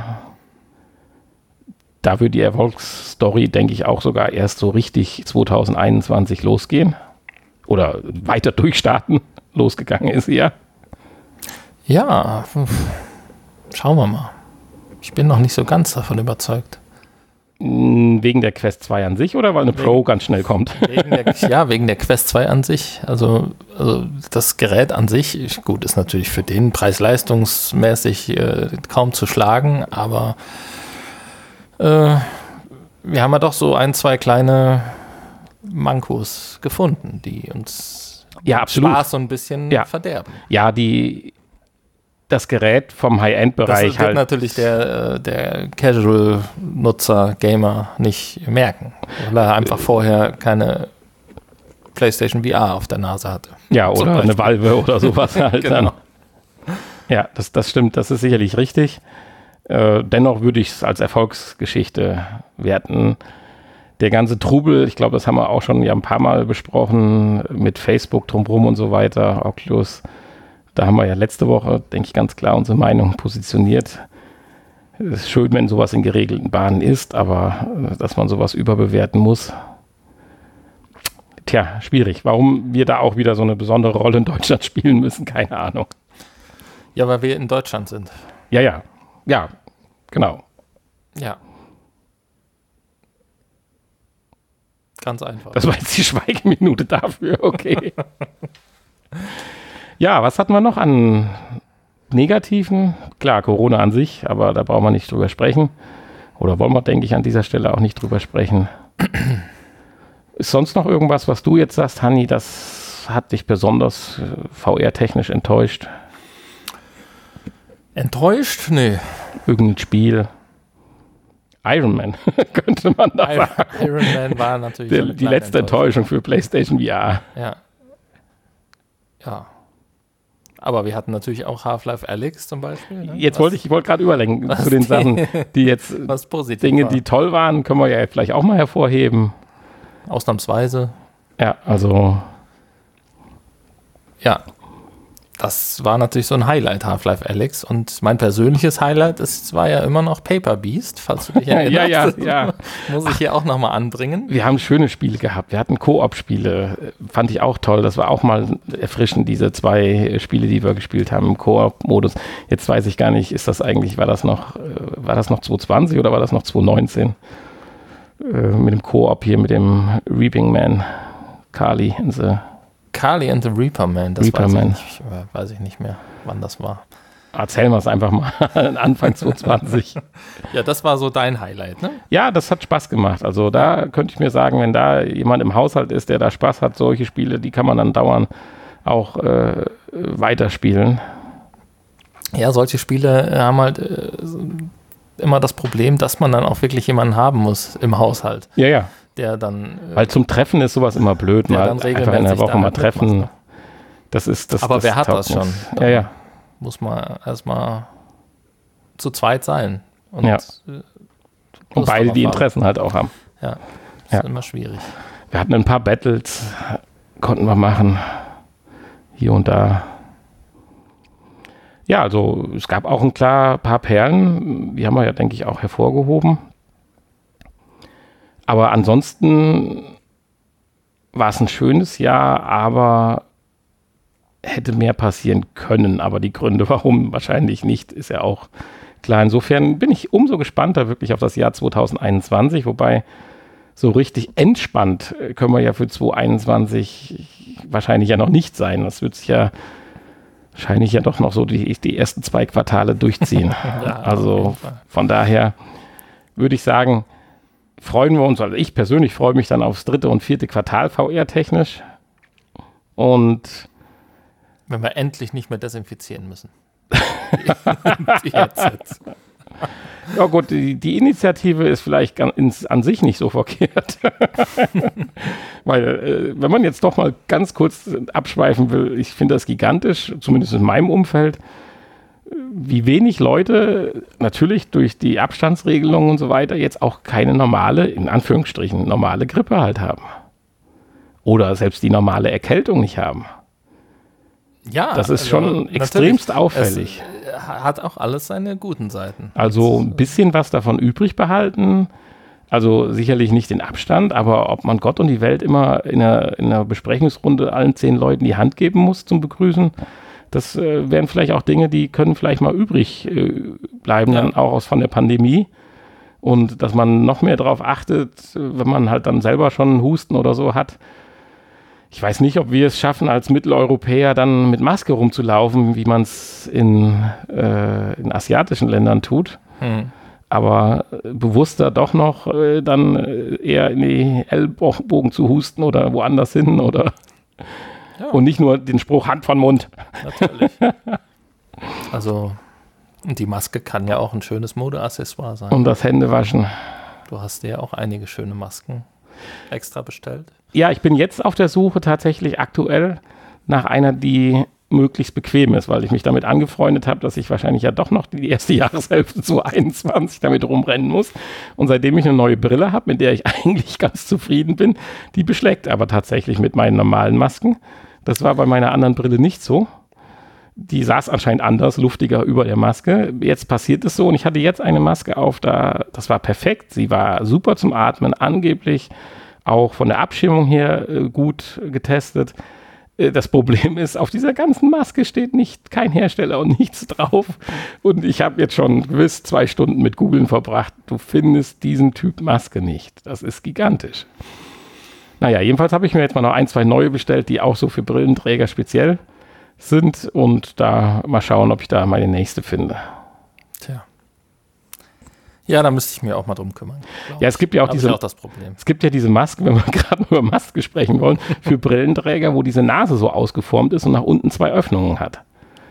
Da wird die Erfolgsstory, denke ich, auch sogar erst so richtig zwanzig einundzwanzig losgehen. Oder weiter durchstarten. Losgegangen ist sie ja. Ja, schauen wir mal. Ich bin noch nicht so ganz davon überzeugt. Wegen der Quest zwei an sich oder weil eine wegen, Pro ganz schnell kommt? Wegen der, ja, wegen der Quest zwei an sich. Also, also das Gerät an sich, gut, ist natürlich für den preis-leistungsmäßig äh, kaum zu schlagen, aber äh, wir haben ja doch so ein, zwei kleine Mankos gefunden, die uns ja, absolut. Spaß so ein bisschen ja. verderben. Ja, die das Gerät vom High-End-Bereich das wird halt. natürlich der, der Casual-Nutzer, Gamer nicht merken, weil er einfach vorher keine PlayStation V R auf der Nase hatte. Ja, oder eine Valve oder sowas halt. Genau. Dann. Ja, das, das stimmt, das ist sicherlich richtig. Äh, dennoch würde ich es als Erfolgsgeschichte werten. Der ganze Trubel, ich glaube, das haben wir auch schon ja ein paar Mal besprochen, mit Facebook drumherum und so weiter, Oculus. Da haben wir ja letzte Woche, denke ich, ganz klar unsere Meinung positioniert. Es ist schön, wenn sowas in geregelten Bahnen ist, aber dass man sowas überbewerten muss, tja, schwierig. Warum wir da auch wieder so eine besondere Rolle in Deutschland spielen müssen, keine Ahnung. Ja, weil wir in Deutschland sind. Ja, ja, ja, genau. Ja. Ganz einfach. Das war jetzt die Schweigeminute dafür, okay. Ja, was hatten wir noch an Negativen? Klar, Corona an sich, aber da brauchen wir nicht drüber sprechen. Oder wollen wir, denke ich, an dieser Stelle auch nicht drüber sprechen. Ist sonst noch irgendwas, was du jetzt sagst, Hanni, das hat dich besonders V R-technisch enttäuscht? Enttäuscht? Nee. Irgendein Spiel? Iron Man, könnte man da Iron, sagen. Iron Man war natürlich Der, die letzte Enttäuschung für PlayStation V R. Ja. Ja. Aber wir hatten natürlich auch Half-Life Alyx zum Beispiel. Ne? Jetzt was, wollte ich, ich wollte gerade überlenken zu den Sachen, die jetzt, was positiv Dinge, war. die toll waren, können wir ja vielleicht auch mal hervorheben. Ausnahmsweise. Ja, also. Ja. Das war natürlich so ein Highlight, Half-Life Alyx. Und mein persönliches Highlight ist, war ja immer noch Paper Beast, falls du dich erinnerst. ja, ja, ja. Muss ich hier auch nochmal anbringen. Wir haben schöne Spiele gehabt. Wir hatten Koop-Spiele. Fand ich auch toll. Das war auch mal erfrischend, diese zwei Spiele, die wir gespielt haben im Koop-Modus. Jetzt weiß ich gar nicht, ist das eigentlich, war das noch, war das noch zwanzig zwanzig oder war das noch zwanzig neunzehn? Mit dem Koop hier, mit dem Reaping Man, Kali in the Kali and the Reaper Man, das Reaper weiß, Man. Ich nicht, weiß ich nicht mehr, wann das war. Erzählen wir es einfach mal, Anfang zwanzig zwanzig. Ja, das war so dein Highlight, ne? Ja, das hat Spaß gemacht. Also da könnte ich mir sagen, wenn da jemand im Haushalt ist, der da Spaß hat, solche Spiele, die kann man dann dauernd auch äh, weiterspielen. Ja, solche Spiele haben halt äh, immer das Problem, dass man dann auch wirklich jemanden haben muss im Haushalt. Ja, ja. Der dann. Äh, Weil zum Treffen ist sowas immer blöd, mal einfach in der Woche mal treffen. Mitmacht. Das ist das. Aber das wer hat das nicht. schon? Ja, ja. Muss man erstmal zu zweit sein. Und, ja. äh, und beide die haben. Interessen halt auch haben. Ja, das ja. ist immer schwierig. Wir hatten ein paar Battles, konnten wir machen. Hier und da. Ja, also es gab auch ein klar paar Perlen. Die haben wir ja, denke ich, auch hervorgehoben. Aber ansonsten war es ein schönes Jahr, aber hätte mehr passieren können. Aber die Gründe, warum wahrscheinlich nicht, ist ja auch klar. Insofern bin ich umso gespannter wirklich auf das Jahr zwanzig einundzwanzig, wobei so richtig entspannt können wir ja für zwanzig einundzwanzig wahrscheinlich ja noch nicht sein. Das wird sich ja wahrscheinlich ja doch noch so die, die ersten zwei Quartale durchziehen. Ja, also von daher würde ich sagen, freuen wir uns, also ich persönlich freue mich dann aufs dritte und vierte Quartal V R-technisch. Und Wenn wir endlich nicht mehr desinfizieren müssen. Die Headsets. Ja gut, die, die Initiative ist vielleicht ganz, an sich nicht so verkehrt. Weil, äh, wenn man jetzt doch mal ganz kurz abschweifen will, ich finde das gigantisch, zumindest in meinem Umfeld, wie wenig Leute natürlich durch die Abstandsregelungen und so weiter jetzt auch keine normale, in Anführungsstrichen, normale Grippe halt haben. Oder selbst die normale Erkältung nicht haben. Ja, das ist also schon extremst auffällig. Es hat auch alles seine guten Seiten. Also ein bisschen was davon übrig behalten. Also sicherlich nicht den Abstand, aber ob man Gott und die Welt immer in einer, in einer Besprechungsrunde allen zehn Leuten die Hand geben muss zum Begrüßen, das äh, wären vielleicht auch Dinge, die können vielleicht mal übrig äh, bleiben, ja. Dann auch aus von der Pandemie. Und dass man noch mehr darauf achtet, wenn man halt dann selber schon einen Husten oder so hat. Ich weiß nicht, ob wir es schaffen, als Mitteleuropäer dann mit Maske rumzulaufen, wie man es in, äh, in asiatischen Ländern tut. Hm. Aber bewusster doch noch äh, dann eher in die Ellbogen zu husten oder woanders hin oder ja. Und nicht nur den Spruch Hand von Mund. Natürlich. Also die Maske kann ja auch ein schönes Modeaccessoire sein. Und das Händewaschen. Du hast dir ja auch einige schöne Masken extra bestellt. Ja, ich bin jetzt auf der Suche tatsächlich aktuell nach einer, die möglichst bequem ist, weil ich mich damit angefreundet habe, dass ich wahrscheinlich ja doch noch die erste Jahreshälfte zu einundzwanzig damit rumrennen muss. Und seitdem ich eine neue Brille habe, mit der ich eigentlich ganz zufrieden bin, die beschlägt aber tatsächlich mit meinen normalen Masken. Das war bei meiner anderen Brille nicht so. Die saß anscheinend anders, luftiger über der Maske. Jetzt passiert es so und ich hatte jetzt eine Maske auf, da, das war perfekt. Sie war super zum Atmen, angeblich auch von der Abschirmung her äh, gut getestet. Äh, das Problem ist, auf dieser ganzen Maske steht nicht kein Hersteller und nichts drauf. Und ich habe jetzt schon gewiss zwei Stunden mit Googlen verbracht. Du findest diesen Typ Maske nicht. Das ist gigantisch. Naja, jedenfalls habe ich mir jetzt mal noch ein, zwei neue bestellt, die auch so für Brillenträger speziell sind. Und da mal schauen, ob ich da meine nächste finde. Tja. Ja, da müsste ich mir auch mal drum kümmern. Ja, es gibt ja auch Hab diese, ich auch das Problem. Es gibt ja diese Masken, wenn wir gerade über Masken sprechen wollen, für Brillenträger, wo diese Nase so ausgeformt ist und nach unten zwei Öffnungen hat.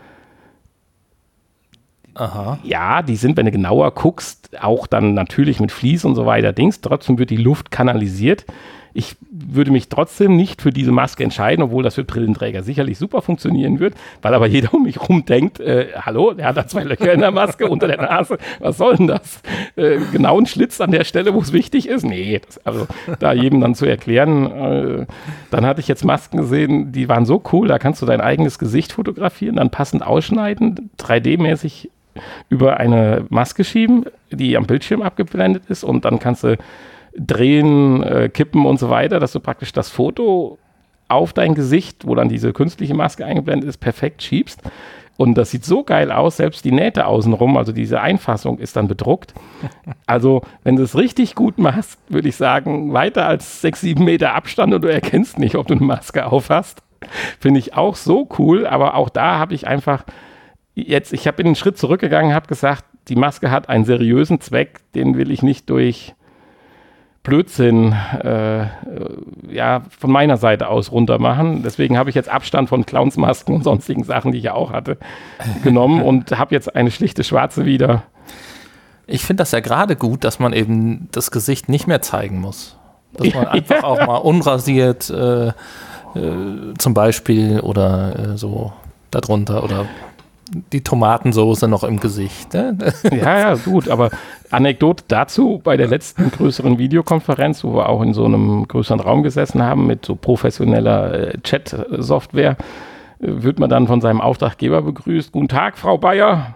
Aha. Ja, die sind, wenn du genauer guckst, auch dann natürlich mit Vlies und so weiter Dings. Trotzdem wird die Luft kanalisiert. Ich würde mich trotzdem nicht für diese Maske entscheiden, obwohl das für Brillenträger sicherlich super funktionieren wird, weil aber jeder um mich rum denkt, äh, hallo, der hat da zwei Löcher in der Maske unter der Nase, was soll denn das? Äh, genau ein Schlitz an der Stelle, wo es wichtig ist? Nee, das, also da jedem dann zu erklären. Äh, dann hatte ich jetzt Masken gesehen, die waren so cool, da kannst du dein eigenes Gesicht fotografieren, dann passend ausschneiden, drei D-mäßig über eine Maske schieben, die am Bildschirm abgeblendet ist und dann kannst du drehen, äh, kippen und so weiter, dass du praktisch das Foto auf dein Gesicht, wo dann diese künstliche Maske eingeblendet ist, perfekt schiebst. Und das sieht so geil aus, selbst die Nähte außenrum, also diese Einfassung ist dann bedruckt. Also, wenn du es richtig gut machst, würde ich sagen, weiter als sechs, sieben Meter Abstand und du erkennst nicht, ob du eine Maske auf hast. Finde ich auch so cool, aber auch da habe ich einfach jetzt, ich bin einen Schritt zurückgegangen, habe gesagt, die Maske hat einen seriösen Zweck, den will ich nicht durch Blödsinn äh, ja, von meiner Seite aus runter machen. Deswegen habe ich jetzt Abstand von Clownsmasken und sonstigen Sachen, die ich ja auch hatte, genommen und habe jetzt eine schlichte schwarze wieder. Ich finde das ja gerade gut, dass man eben das Gesicht nicht mehr zeigen muss. Dass man einfach ja. auch mal unrasiert äh, äh, zum Beispiel oder äh, so darunter oder die Tomatensoße noch im Gesicht. Ne? Ja, ja, gut, aber Anekdote dazu, bei der letzten größeren Videokonferenz, wo wir auch in so einem größeren Raum gesessen haben mit so professioneller äh, Chat-Software, äh, wird man dann von seinem Auftraggeber begrüßt. Guten Tag, Frau Bayer.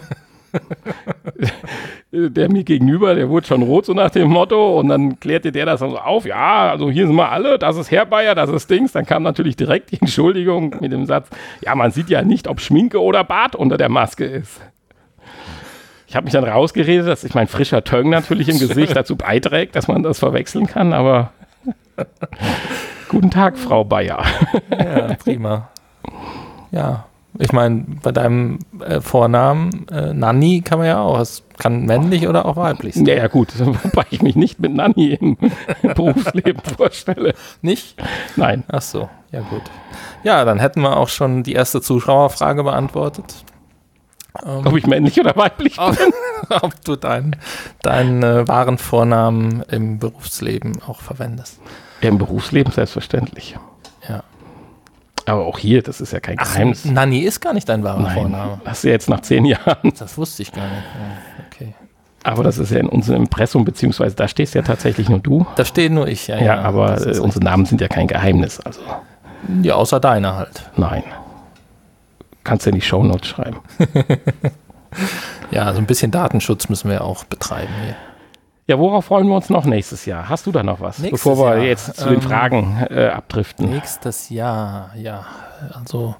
Der mir gegenüber, der wurde schon rot, so nach dem Motto, und dann klärte der das so auf, ja, also hier sind wir alle, das ist Herr Bayer, das ist Dings, dann kam natürlich direkt die Entschuldigung mit dem Satz, ja, man sieht ja nicht, ob Schminke oder Bart unter der Maske ist. Ich habe mich dann rausgeredet, dass ich mein frischer Töng natürlich im Gesicht dazu beiträgt, dass man das verwechseln kann, aber guten Tag, Frau Bayer. Ja, prima. Ja, Ich meine, bei deinem äh, Vornamen äh, Nanni kann man ja auch, es kann männlich oder auch weiblich sein. Ja, gut, wobei ich mich nicht mit Nanni im Berufsleben vorstelle. Nicht? Nein. Ach so, ja gut. Ja, dann hätten wir auch schon die erste Zuschauerfrage beantwortet. Ähm, ob ich männlich oder weiblich ob, bin? Ob du deinen dein, äh, wahren Vornamen im Berufsleben auch verwendest. Ja, im Berufsleben selbstverständlich. Ja. Aber auch hier, das ist ja kein Ach, Geheimnis. Nanni ist gar nicht dein wahrer Nein, Vorname. das ist ja jetzt nach zehn Jahren. Das wusste ich gar nicht. Ja, okay. Aber das ist ja in unserem Impressum, beziehungsweise da stehst ja tatsächlich nur du. Da steht nur ich, ja. Ja, ja aber äh, unsere Namen sind ja kein Geheimnis. Also. Ja, außer deiner halt. Nein. Kannst ja in die Shownotes schreiben. Ja, so also ein bisschen Datenschutz müssen wir auch betreiben hier. Ja, worauf freuen wir uns noch nächstes Jahr? Hast du da noch was? Nächstes Bevor wir Jahr, jetzt zu ähm, den Fragen äh, abdriften. Nächstes Jahr, ja. Also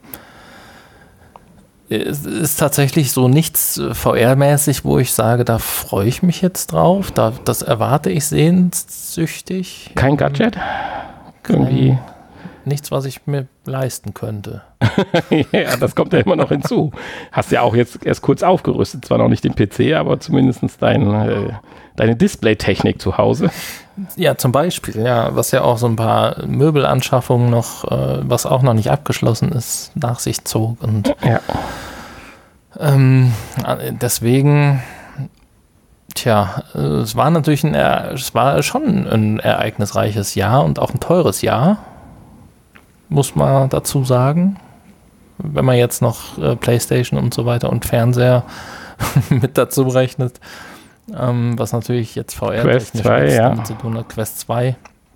es ist tatsächlich so nichts V R-mäßig, wo ich sage, da freue ich mich jetzt drauf. Da, das erwarte ich sehnsüchtig. Kein Gadget? Irgendwie. Kein, nichts, was ich mir leisten könnte. Ja, das kommt ja immer noch hinzu. Hast ja auch jetzt erst kurz aufgerüstet, zwar noch nicht den P C, aber zumindest dein, äh, deine Display-Technik zu Hause. Ja, zum Beispiel, ja, was ja auch so ein paar Möbelanschaffungen noch, äh, was auch noch nicht abgeschlossen ist, nach sich zog. Und ja. ähm, deswegen, tja, es war natürlich ein, es war schon ein ereignisreiches Jahr und auch ein teures Jahr, muss man dazu sagen. Wenn man jetzt noch äh, PlayStation und so weiter und Fernseher mit dazu rechnet, ähm, was natürlich jetzt V R-technisch ja. damit zu tun hat, Quest zwei.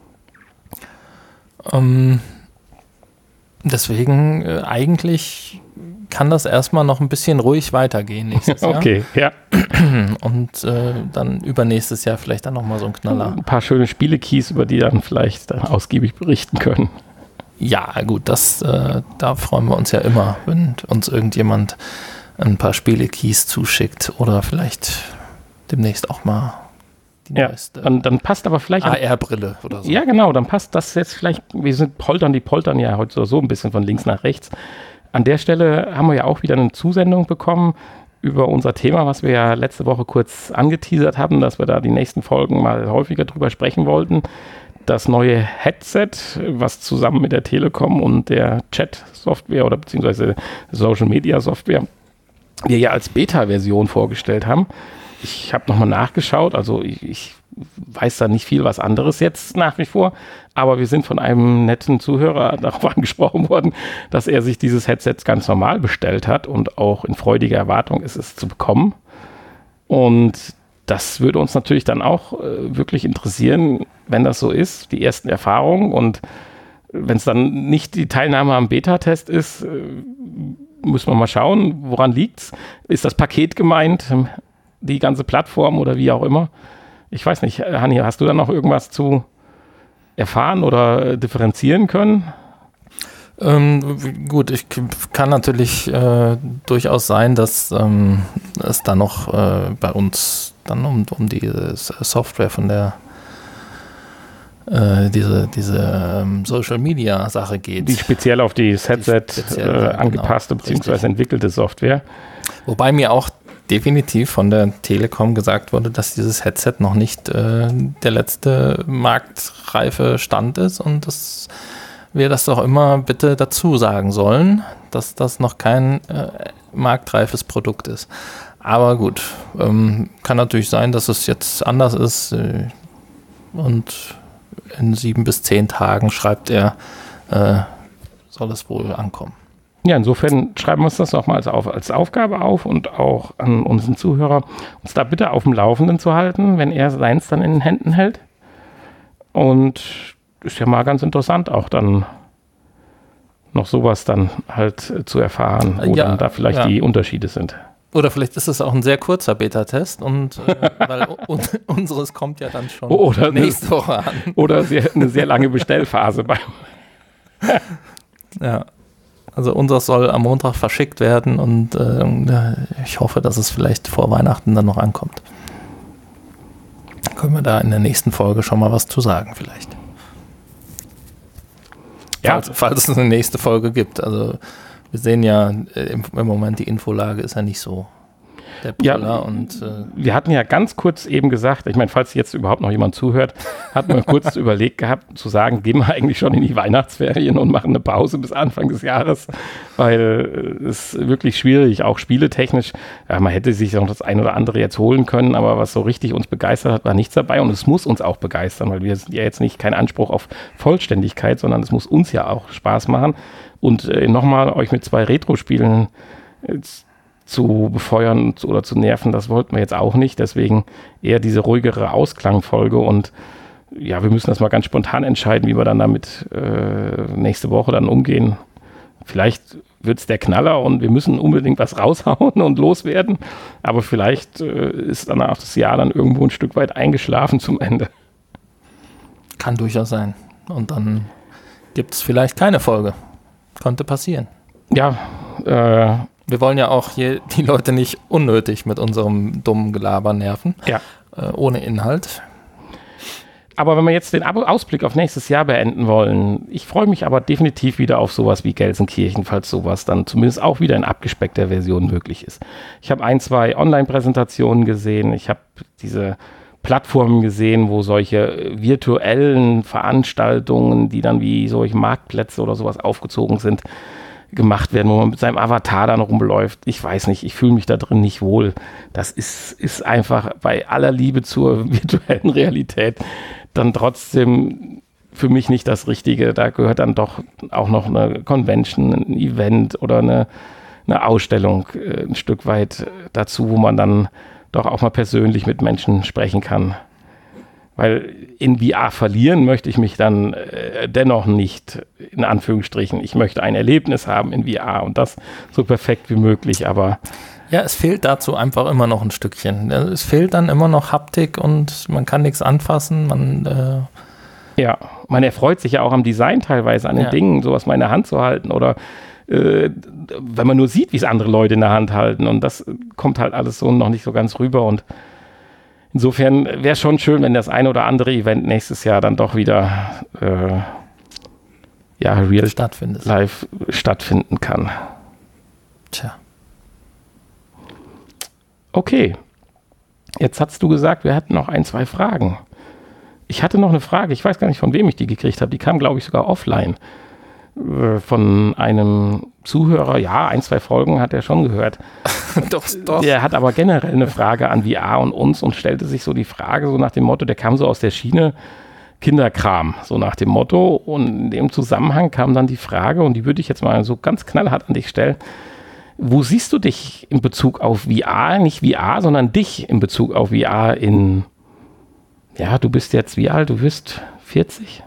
Ähm, deswegen äh, eigentlich kann das erstmal noch ein bisschen ruhig weitergehen nächstes Jahr. Okay, ja. Und äh, dann übernächstes Jahr vielleicht dann nochmal so ein Knaller. Ein paar schöne Spiele-Keys, über die dann vielleicht dann ausgiebig berichten können. Ja, gut, das, äh, da freuen wir uns ja immer, wenn uns irgendjemand ein paar Spiele-Keys zuschickt oder vielleicht demnächst auch mal die ja, neueste dann, dann passt aber vielleicht A R-Brille oder so. Ja, genau, dann passt das jetzt vielleicht, wir sind poltern, die poltern ja heute so, so ein bisschen von links nach rechts. An der Stelle haben wir ja auch wieder eine Zusendung bekommen über unser Thema, was wir ja letzte Woche kurz angeteasert haben, dass wir da die nächsten Folgen mal häufiger drüber sprechen wollten. Das neue Headset, was zusammen mit der Telekom und der Chat-Software oder beziehungsweise Social-Media-Software wir ja als Beta-Version vorgestellt haben. Ich habe nochmal nachgeschaut, also ich, ich weiß da nicht viel was anderes jetzt nach wie vor, aber wir sind von einem netten Zuhörer darauf angesprochen worden, dass er sich dieses Headset ganz normal bestellt hat und auch in freudiger Erwartung ist, es zu bekommen. Und das würde uns natürlich dann auch äh, wirklich interessieren, wenn das so ist, die ersten Erfahrungen. Und wenn es dann nicht die Teilnahme am Beta-Test ist, äh, müssen wir mal schauen, woran liegt's? Ist das Paket gemeint, die ganze Plattform oder wie auch immer? Ich weiß nicht, Hanni, hast du da noch irgendwas zu erfahren oder äh, differenzieren können? Ähm, gut, ich kann natürlich äh, durchaus sein, dass ähm, es da noch äh, bei uns dann um, um die Software von der äh, diese, diese ähm, Social-Media-Sache geht. Die speziell auf die Headset die speziell, äh, angepasste genau, bzw. richtig. entwickelte Software. Wobei mir auch definitiv von der Telekom gesagt wurde, dass dieses Headset noch nicht äh, der letzte marktreife Stand ist und dass wir das doch immer bitte dazu sagen sollen, dass das noch kein äh, marktreifes Produkt ist. Aber gut, ähm, kann natürlich sein, dass es jetzt anders ist äh, und in sieben bis zehn Tagen, schreibt er, äh, soll es wohl ankommen. Ja, insofern schreiben wir uns das nochmal als, auf, als Aufgabe auf und auch an unseren Zuhörer, uns da bitte auf dem Laufenden zu halten, wenn er seins dann in den Händen hält. Und ist ja mal ganz interessant, auch dann noch sowas dann halt zu erfahren, wo ja, dann da vielleicht ja. die Unterschiede sind. Oder vielleicht ist es auch ein sehr kurzer Beta-Test und äh, weil un unseres kommt ja dann schon oder nächste eine, Woche an. Oder sehr, eine sehr lange Bestellphase. Bei ja, also unseres soll am Montag verschickt werden und äh, ich hoffe, dass es vielleicht vor Weihnachten dann noch ankommt. Dann können wir da in der nächsten Folge schon mal was zu sagen vielleicht. Ja. Falls, falls es eine nächste Folge gibt. Also Wir sehen ja äh, im, im Moment, die Infolage ist ja nicht so der Brüller. Ja, und, äh wir hatten ja ganz kurz eben gesagt, ich meine, falls jetzt überhaupt noch jemand zuhört, hatten wir kurz überlegt gehabt, zu sagen, gehen wir eigentlich schon in die Weihnachtsferien und machen eine Pause bis Anfang des Jahres, weil es ist wirklich schwierig, auch spieletechnisch. Ja, man hätte sich noch das ein oder andere jetzt holen können, aber was so richtig uns begeistert hat, war nichts dabei und es muss uns auch begeistern, weil wir sind ja jetzt nicht kein Anspruch auf Vollständigkeit, sondern es muss uns ja auch Spaß machen. Und äh, nochmal euch mit zwei Retro-Spielen jetzt zu befeuern oder zu nerven, das wollten wir jetzt auch nicht. Deswegen eher diese ruhigere Ausklangfolge und ja, wir müssen das mal ganz spontan entscheiden, wie wir dann damit äh, nächste Woche dann umgehen. Vielleicht wird es der Knaller und wir müssen unbedingt was raushauen und loswerden, aber vielleicht äh, ist dann auch das Jahr dann irgendwo ein Stück weit eingeschlafen zum Ende. Kann durchaus sein. Und dann gibt es vielleicht keine Folge. Konnte passieren. Ja, äh, wir wollen ja auch hier die Leute nicht unnötig mit unserem dummen Gelaber nerven. Ja. Äh, ohne Inhalt. Aber wenn wir jetzt den Ausblick auf nächstes Jahr beenden wollen, ich freue mich aber definitiv wieder auf sowas wie Gelsenkirchen, falls sowas dann zumindest auch wieder in abgespeckter Version möglich ist. Ich habe ein, zwei Online-Präsentationen gesehen. Ich habe diese Plattformen gesehen, wo solche virtuellen Veranstaltungen, die dann wie solche Marktplätze oder sowas aufgezogen sind, gemacht werden, wo man mit seinem Avatar dann rumläuft. Ich weiß nicht, ich fühle mich da drin nicht wohl. Das ist, ist einfach bei aller Liebe zur virtuellen Realität dann trotzdem für mich nicht das Richtige. Da gehört dann doch auch noch eine Convention, ein Event oder eine, eine Ausstellung äh, ein Stück weit dazu, wo man dann doch auch mal persönlich mit Menschen sprechen kann. Weil in V R verlieren möchte ich mich dann äh, dennoch nicht, in Anführungsstrichen. Ich möchte ein Erlebnis haben in V R und das so perfekt wie möglich, aber... Ja, es fehlt dazu einfach immer noch ein Stückchen. Es fehlt dann immer noch Haptik und man kann nichts anfassen. Man, äh ja, man erfreut sich ja auch am Design teilweise, an den ja. Dingen, sowas mal in der Hand zu halten oder äh, wenn man nur sieht, wie es andere Leute in der Hand halten und das kommt halt alles so noch nicht so ganz rüber und insofern wäre es schon schön, wenn das ein oder andere Event nächstes Jahr dann doch wieder äh, ja, real stattfindet. live stattfinden kann. Tja. Okay. Jetzt hast du gesagt, wir hatten noch ein, zwei Fragen. Ich hatte noch eine Frage, ich weiß gar nicht, von wem ich die gekriegt habe. Die kam, glaube ich, sogar offline. Äh, von einem Zuhörer. Ja, ein, zwei Folgen hat er schon gehört. doch, doch. Der hat aber generell eine Frage an V R und uns und stellte sich so die Frage so nach dem Motto, der kam so aus der Schiene Kinderkram, so nach dem Motto. Und in dem Zusammenhang kam dann die Frage, und die würde ich jetzt mal so ganz knallhart an dich stellen. Wo siehst du dich in Bezug auf V R? Nicht V R, sondern dich in Bezug auf V R in, ja, du bist jetzt wie alt? Du bist vierzig?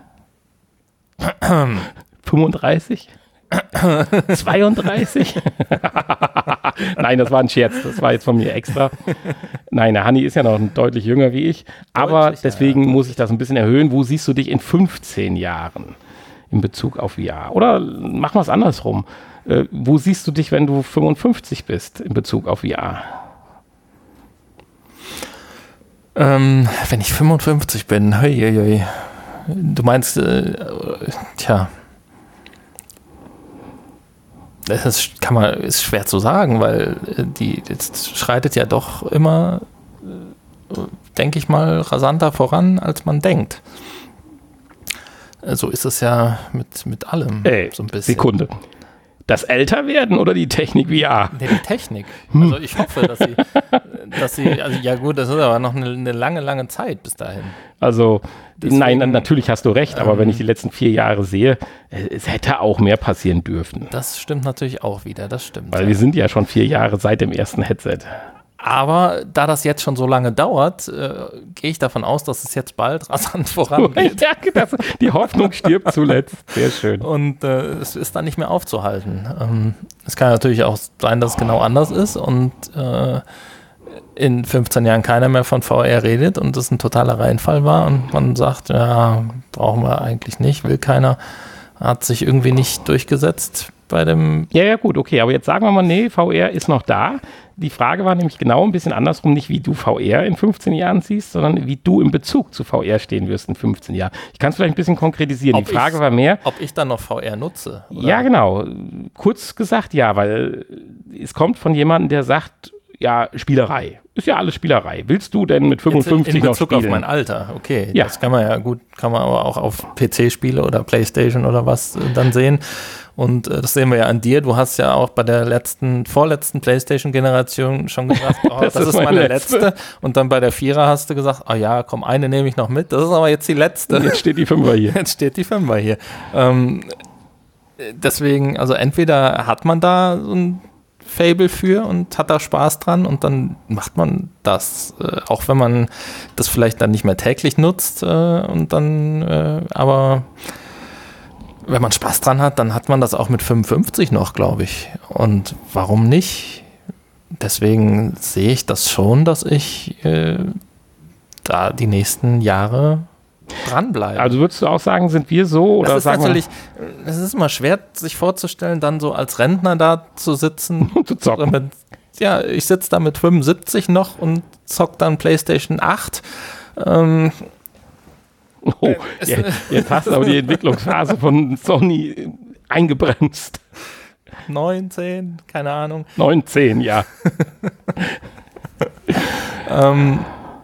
fünfunddreißig? zweiunddreißig? Nein, das war ein Scherz. Das war jetzt von mir extra. Nein, der Hanni ist ja noch deutlich jünger wie ich. Aber deutlich, deswegen ja, muss ich das ein bisschen erhöhen. Wo siehst du dich in fünfzehn Jahren in Bezug auf V R? Oder machen wir es andersrum. Äh, wo siehst du dich, wenn du fünfundfünfzig bist in Bezug auf V R? Ähm, wenn ich fünfundfünfzig bin, hei, hei, hei. Du meinst, äh, tja, das ist, kann man, ist schwer zu sagen, weil die jetzt schreitet ja doch immer, äh, denke ich mal, rasanter voran, als man denkt. So ist es ja mit, mit allem Ey, so ein bisschen. Sekunde. Das Älterwerden oder die Technik V R? Nee, die Technik. Also ich hoffe, dass sie, dass sie, also ja gut, das ist aber noch eine, eine lange, lange Zeit bis dahin. Also, Deswegen, nein, natürlich hast du recht, aber ähm, wenn ich die letzten vier Jahre sehe, es hätte auch mehr passieren dürfen. Das stimmt natürlich auch wieder, das stimmt. Weil ja. wir sind ja schon vier Jahre seit dem ersten Headset. Aber da das jetzt schon so lange dauert, äh, gehe ich davon aus, dass es jetzt bald rasant vorangeht. Ja, das, die Hoffnung stirbt zuletzt. Sehr schön. Und äh, es ist dann nicht mehr aufzuhalten. Ähm, es kann natürlich auch sein, dass es genau anders ist und äh, in fünfzehn Jahren keiner mehr von V R redet und es ein totaler Reinfall war und man sagt, ja, brauchen wir eigentlich nicht, will keiner, hat sich irgendwie nicht durchgesetzt. bei dem... Ja, ja, gut, okay, aber jetzt sagen wir mal, nee, V R ist noch da. Die Frage war nämlich genau ein bisschen andersrum, nicht wie du V R in fünfzehn Jahren siehst, sondern wie du in Bezug zu V R stehen wirst in fünfzehn Jahren. Ich kann es vielleicht ein bisschen konkretisieren. Ob Die Frage ich, war mehr... Ob ich dann noch V R nutze? Oder? Ja, genau. Kurz gesagt, ja, weil es kommt von jemandem, der sagt, ja, Spielerei. Ist ja alles Spielerei. Willst du denn mit fünfundfünfzig in noch Bezug spielen? auf mein Alter, okay. Ja. Das kann man ja gut, kann man aber auch auf P C-Spiele oder Playstation oder was äh, dann sehen. Und äh, das sehen wir ja an dir. Du hast ja auch bei der letzten, vorletzten Playstation-Generation schon gesagt, oh, das, das ist meine, meine letzte. letzte. Und dann bei der Vierer hast du gesagt, oh ja, komm, eine nehme ich noch mit. Das ist aber jetzt die letzte. Und jetzt steht die Fünfer hier. Jetzt steht die Fünfer hier. Ähm, deswegen, also entweder hat man da so ein Fable für und hat da Spaß dran und dann macht man das, äh, auch wenn man das vielleicht dann nicht mehr täglich nutzt äh, und dann, äh, aber wenn man Spaß dran hat, dann hat man das auch mit fünfundfünfzig noch, glaube ich. Und warum nicht? Deswegen sehe ich das schon, dass ich äh, da die nächsten Jahre dranbleiben. Also würdest du auch sagen, sind wir so? Oder das ist sagen natürlich, es ist immer schwer, sich vorzustellen, dann so als Rentner da zu sitzen. Und zu zocken. Mit, ja, ich sitze da mit fünfundsiebzig noch und zock dann PlayStation acht. Ähm, oh, ja, jetzt hast du aber die Entwicklungsphase von Sony eingebremst. neun, zehn, keine Ahnung. neun, zehn, ja. ähm,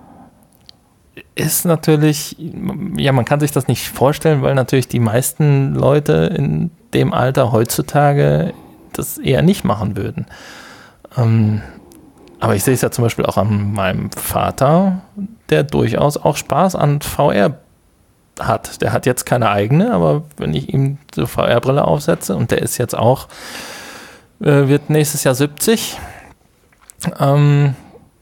ist natürlich, ja, man kann sich das nicht vorstellen, weil natürlich die meisten Leute in dem Alter heutzutage das eher nicht machen würden. Ähm, aber ich sehe es ja zum Beispiel auch an meinem Vater, der durchaus auch Spaß an V R hat. Der hat jetzt keine eigene, aber wenn ich ihm so V R-Brille aufsetze und der ist jetzt auch, äh, wird nächstes Jahr siebzig, ähm,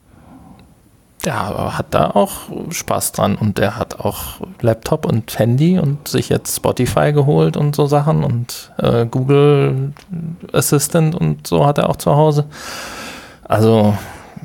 ja, hat da auch Spaß dran und der hat auch Laptop und Handy und sich jetzt Spotify geholt und so Sachen und äh, Google Assistant und so hat er auch zu Hause. Also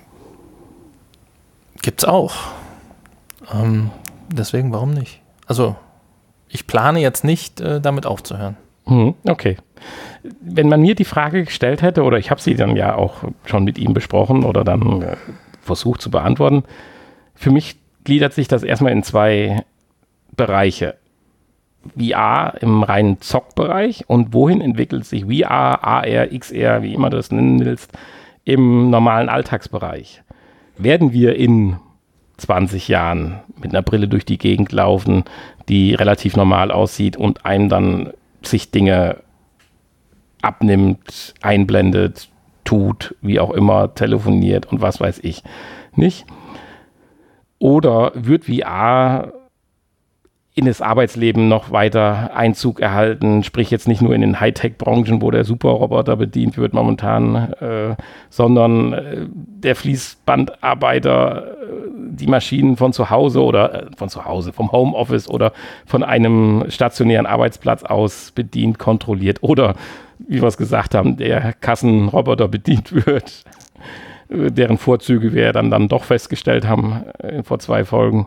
gibt's auch. Ähm, deswegen, warum nicht? Also ich plane jetzt nicht, äh, damit aufzuhören. Hm, okay. Wenn man mir die Frage gestellt hätte, oder ich habe sie dann ja auch schon mit ihm besprochen oder dann äh, versucht zu beantworten. Für mich gliedert sich das erstmal in zwei Bereiche. V R im reinen Zockbereich und wohin entwickelt sich V R, A R, X R, wie immer du das nennen willst, im normalen Alltagsbereich. Werden wir in zwanzig Jahren mit einer Brille durch die Gegend laufen, die relativ normal aussieht und einem dann sich Dinge abnimmt, einblendet, tut, wie auch immer, telefoniert und was weiß ich nicht? Oder wird V R in das Arbeitsleben noch weiter Einzug erhalten, sprich jetzt nicht nur in den Hightech-Branchen, wo der Superroboter bedient wird momentan, äh, sondern äh, der Fließbandarbeiter, äh, die Maschinen von zu Hause oder äh, von zu Hause, vom Homeoffice oder von einem stationären Arbeitsplatz aus bedient, kontrolliert oder wie wir es gesagt haben, der Kassenroboter bedient wird, deren Vorzüge wir dann, dann doch festgestellt haben äh, vor zwei Folgen.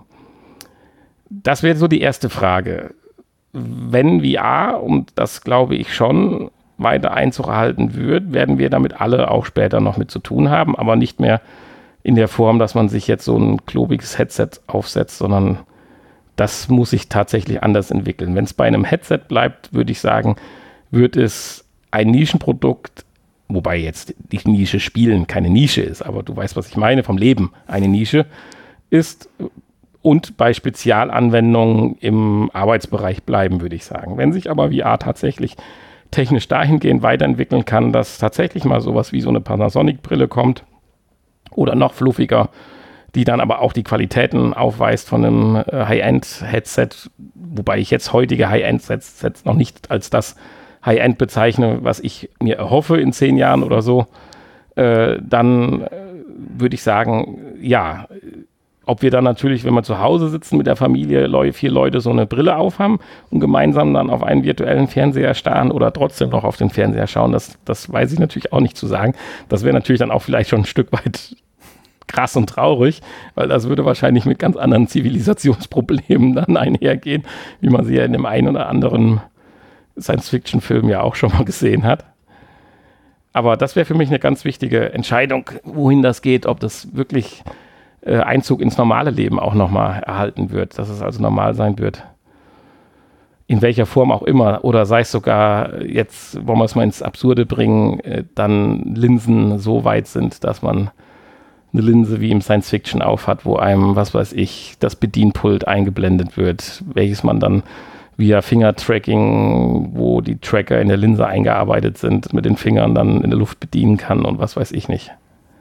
Das wäre so die erste Frage. Wenn V R, und das glaube ich schon, weiter Einzug erhalten wird, werden wir damit alle auch später noch mit zu tun haben, aber nicht mehr in der Form, dass man sich jetzt so ein klobiges Headset aufsetzt, sondern das muss sich tatsächlich anders entwickeln. Wenn es bei einem Headset bleibt, würde ich sagen, wird es ein Nischenprodukt, wobei jetzt die Nische Spielen keine Nische ist, aber du weißt, was ich meine, vom Leben eine Nische ist und bei Spezialanwendungen im Arbeitsbereich bleiben, würde ich sagen. Wenn sich aber V R tatsächlich technisch dahingehend weiterentwickeln kann, dass tatsächlich mal sowas wie so eine Panasonic-Brille kommt oder noch fluffiger, die dann aber auch die Qualitäten aufweist von einem High-End-Headset, wobei ich jetzt heutige High-End-Sets noch nicht als das High-End bezeichne, was ich mir erhoffe in zehn Jahren oder so, äh, dann äh, würde ich sagen, ja, ob wir dann natürlich, wenn wir zu Hause sitzen mit der Familie, Leute, vier Leute so eine Brille aufhaben und gemeinsam dann auf einen virtuellen Fernseher starren oder trotzdem noch auf den Fernseher schauen, das, das weiß ich natürlich auch nicht zu sagen. Das wäre natürlich dann auch vielleicht schon ein Stück weit krass und traurig, weil das würde wahrscheinlich mit ganz anderen Zivilisationsproblemen dann einhergehen, wie man sie ja in dem einen oder anderen Science-Fiction-Film ja auch schon mal gesehen hat. Aber das wäre für mich eine ganz wichtige Entscheidung, wohin das geht, ob das wirklich äh, Einzug ins normale Leben auch nochmal erhalten wird, dass es also normal sein wird. In welcher Form auch immer. Oder sei es sogar, jetzt wollen wir es mal ins Absurde bringen, äh, dann Linsen so weit sind, dass man eine Linse wie im Science-Fiction aufhat, wo einem, was weiß ich, das Bedienpult eingeblendet wird, welches man dann via Finger-Tracking, wo die Tracker in der Linse eingearbeitet sind, mit den Fingern dann in der Luft bedienen kann und was weiß ich nicht.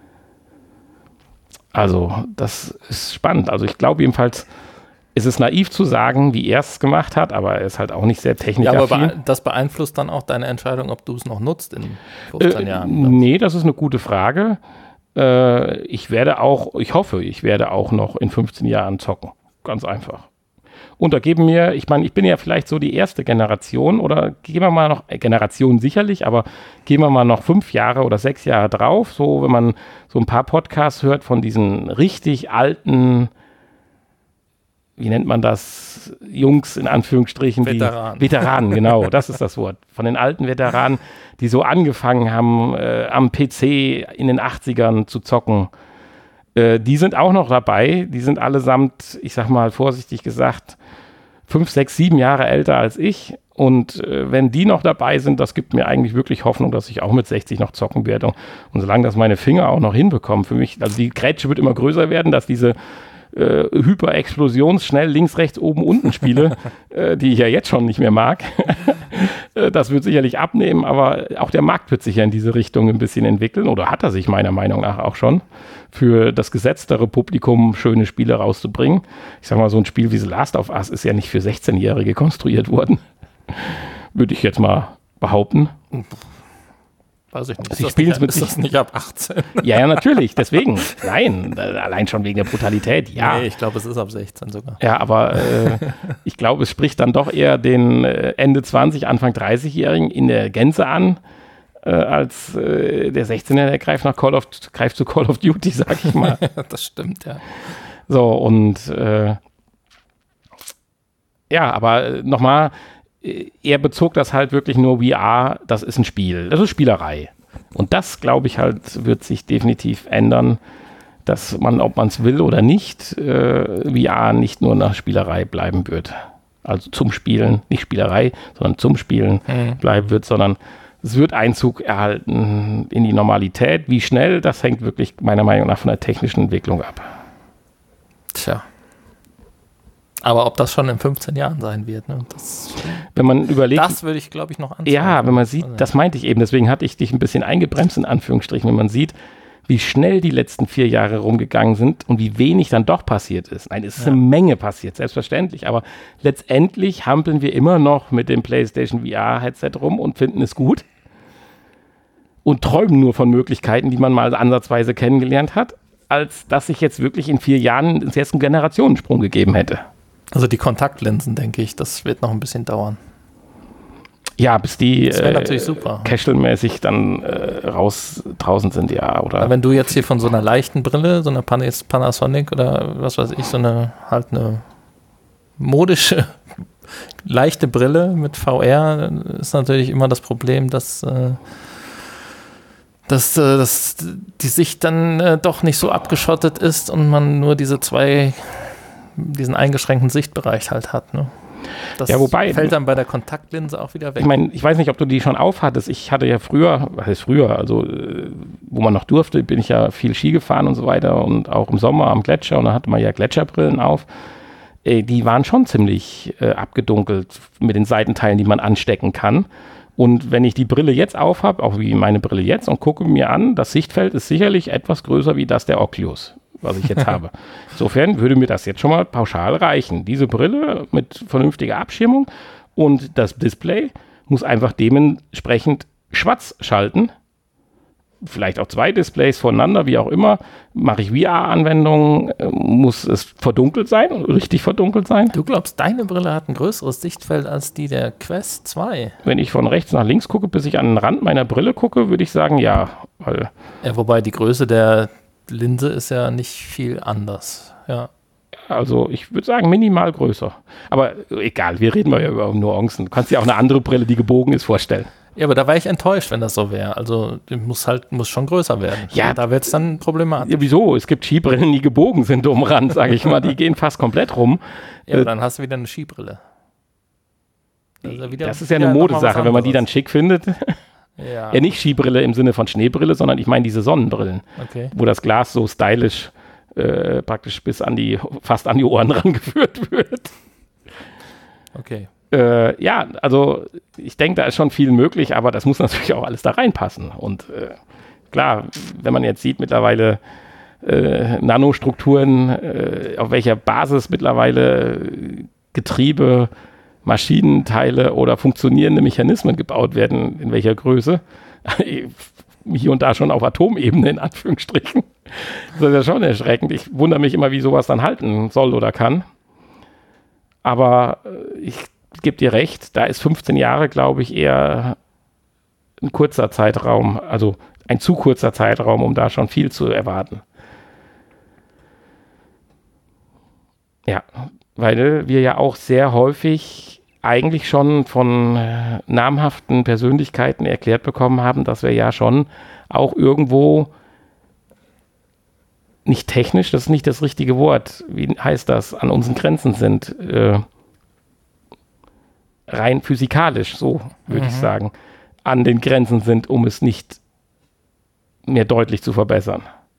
Also, das ist spannend. Also, ich glaube jedenfalls, es ist naiv zu sagen, wie er es gemacht hat, aber er ist halt auch nicht sehr technikaffin. Ja, aber das beeinflusst dann auch deine Entscheidung, ob du es noch nutzt in fünfzehn äh, Jahren. Nee, das ist eine gute Frage. Äh, ich werde auch, ich hoffe, ich werde auch noch in fünfzehn Jahren zocken. Ganz einfach. Und da geben mir, ich meine, ich bin ja vielleicht so die erste Generation oder gehen wir mal noch, äh, Generation sicherlich, aber gehen wir mal noch fünf Jahre oder sechs Jahre drauf, so wenn man so ein paar Podcasts hört von diesen richtig alten, wie nennt man das, Jungs in Anführungsstrichen. Veteranen. Die, Veteranen, genau, das ist das Wort. Von den alten Veteranen, die so angefangen haben, äh, am P C in den achtzigern zu zocken. Äh, die sind auch noch dabei. Die sind allesamt, ich sag mal vorsichtig gesagt, fünf, sechs, sieben Jahre älter als ich. Und äh, wenn die noch dabei sind, das gibt mir eigentlich wirklich Hoffnung, dass ich auch mit sechzig noch zocken werde. Und, und solange das meine Finger auch noch hinbekommen, für mich, also die Grätsche wird immer größer werden, dass diese Äh, Hyper-Explosions, schnell links, rechts, oben, unten Spiele, äh, die ich ja jetzt schon nicht mehr mag. äh, das wird sicherlich abnehmen, aber auch der Markt wird sich ja in diese Richtung ein bisschen entwickeln oder hat er sich meiner Meinung nach auch schon, für das gesetztere Publikum schöne Spiele rauszubringen. Ich sag mal, so ein Spiel wie The Last of Us ist ja nicht für sechzehnjährige konstruiert worden. Würde ich jetzt mal behaupten. Weiß ich nicht. Sie ist, das spielen nicht, es mit ist das nicht ab achtzehn? Ja, ja, natürlich. Deswegen. Nein, allein schon wegen der Brutalität. Ja. Nee, ich glaube, es ist ab sechzehn sogar. Ja, aber äh, ich glaube, es spricht dann doch eher den äh, Ende zwanzig, Anfang dreißig-Jährigen in der Gänze an, äh, als äh, der sechzehnjährige, der greift nach Call of, greift zu Call of Duty, sag ich mal. Das stimmt, ja. So, und äh, ja, aber nochmal, er bezog das halt wirklich nur V R, das ist ein Spiel, das ist Spielerei. Und das, glaube ich halt, wird sich definitiv ändern, dass man, ob man es will oder nicht, äh, V R nicht nur nach Spielerei bleiben wird. Also zum Spielen, nicht Spielerei, sondern zum Spielen mhm. bleiben wird, sondern es wird Einzug erhalten in die Normalität. Wie schnell, das hängt wirklich meiner Meinung nach von der technischen Entwicklung ab. Tja. Aber ob das schon in fünfzehn Jahren sein wird, ne? Das, wenn man überlegt, das würde ich, glaube ich, noch anzeigen. Ja, wenn man sieht, das meinte ich eben, deswegen hatte ich dich ein bisschen eingebremst, in Anführungsstrichen, wenn man sieht, wie schnell die letzten vier Jahre rumgegangen sind und wie wenig dann doch passiert ist. Nein, es ist ja eine Menge passiert, selbstverständlich, aber letztendlich hampeln wir immer noch mit dem PlayStation V R-Headset rum und finden es gut und träumen nur von Möglichkeiten, die man mal ansatzweise kennengelernt hat, als dass sich jetzt wirklich in vier Jahren jetzt einen Generationensprung gegeben hätte. Also die Kontaktlinsen, denke ich, das wird noch ein bisschen dauern. Ja, bis die das wäre natürlich super. Casual-mäßig dann äh, raus draußen sind, ja. Oder Aber wenn du jetzt hier von so einer leichten Brille, so einer Panasonic oder was weiß ich, so eine halt eine modische, leichte Brille mit V R, ist natürlich immer das Problem, dass, äh, dass, äh, dass die Sicht dann äh, doch nicht so abgeschottet ist und man nur diese zwei diesen eingeschränkten Sichtbereich halt hat. Ne? Das ja, wobei, fällt dann bei der Kontaktlinse auch wieder weg. Ich meine, ich weiß nicht, ob du die schon aufhattest. Ich hatte ja früher, was heißt früher, also wo man noch durfte, bin ich ja viel Ski gefahren und so weiter und auch im Sommer am Gletscher und da hatte man ja Gletscherbrillen auf. Die waren schon ziemlich äh, abgedunkelt mit den Seitenteilen, die man anstecken kann. Und wenn ich die Brille jetzt aufhab, auch wie meine Brille jetzt, und gucke mir an, das Sichtfeld ist sicherlich etwas größer wie das der Oculus, was ich jetzt habe. Insofern würde mir das jetzt schon mal pauschal reichen. Diese Brille mit vernünftiger Abschirmung und das Display muss einfach dementsprechend schwarz schalten. Vielleicht auch zwei Displays voneinander, wie auch immer. Mache ich V R-Anwendungen, muss es verdunkelt sein, richtig verdunkelt sein. Du glaubst, deine Brille hat ein größeres Sichtfeld als die der Quest zwei? Wenn ich von rechts nach links gucke, bis ich an den Rand meiner Brille gucke, würde ich sagen, ja. Weil ja, wobei die Größe der Linse ist ja nicht viel anders, ja. Also ich würde sagen minimal größer. Aber egal, wir reden mal ja über Nuancen. Du kannst dir auch eine andere Brille, die gebogen ist, vorstellen. Ja, aber da war ich enttäuscht, wenn das so wäre. Also die muss halt muss schon größer werden. Ja, da wird es dann problematisch. Ja, wieso? Es gibt Skibrillen, die gebogen sind um Rand, sage ich mal. Die gehen fast komplett rum. Ja, aber dann hast du wieder eine Skibrille. Also wieder, das ist ja eine Modesache, wenn man die dann schick findet. Ja. Ja, nicht Skibrille im Sinne von Schneebrille, sondern ich meine diese Sonnenbrillen, okay. wo das Glas so stylisch äh, praktisch bis an die, fast an die Ohren rangeführt wird. Okay. Äh, ja, also ich denke, da ist schon viel möglich, aber das muss natürlich auch alles da reinpassen. Und äh, klar, wenn man jetzt sieht, mittlerweile äh, Nanostrukturen, äh, auf welcher Basis mittlerweile Getriebe, Maschinenteile oder funktionierende Mechanismen gebaut werden, in welcher Größe, hier und da schon auf Atomebene in Anführungsstrichen. Das ist ja schon erschreckend. Ich wundere mich immer, wie sowas dann halten soll oder kann. Aber ich gebe dir recht, da ist fünfzehn Jahre, glaube ich, eher ein kurzer Zeitraum, also ein zu kurzer Zeitraum, um da schon viel zu erwarten. Ja, weil wir ja auch sehr häufig eigentlich schon von äh, namhaften Persönlichkeiten erklärt bekommen haben, dass wir ja schon auch irgendwo nicht technisch, das ist nicht das richtige Wort, wie heißt das, an unseren Grenzen sind, äh, rein physikalisch, so würde mhm. ich sagen, an den Grenzen sind, um es nicht mehr deutlich zu verbessern.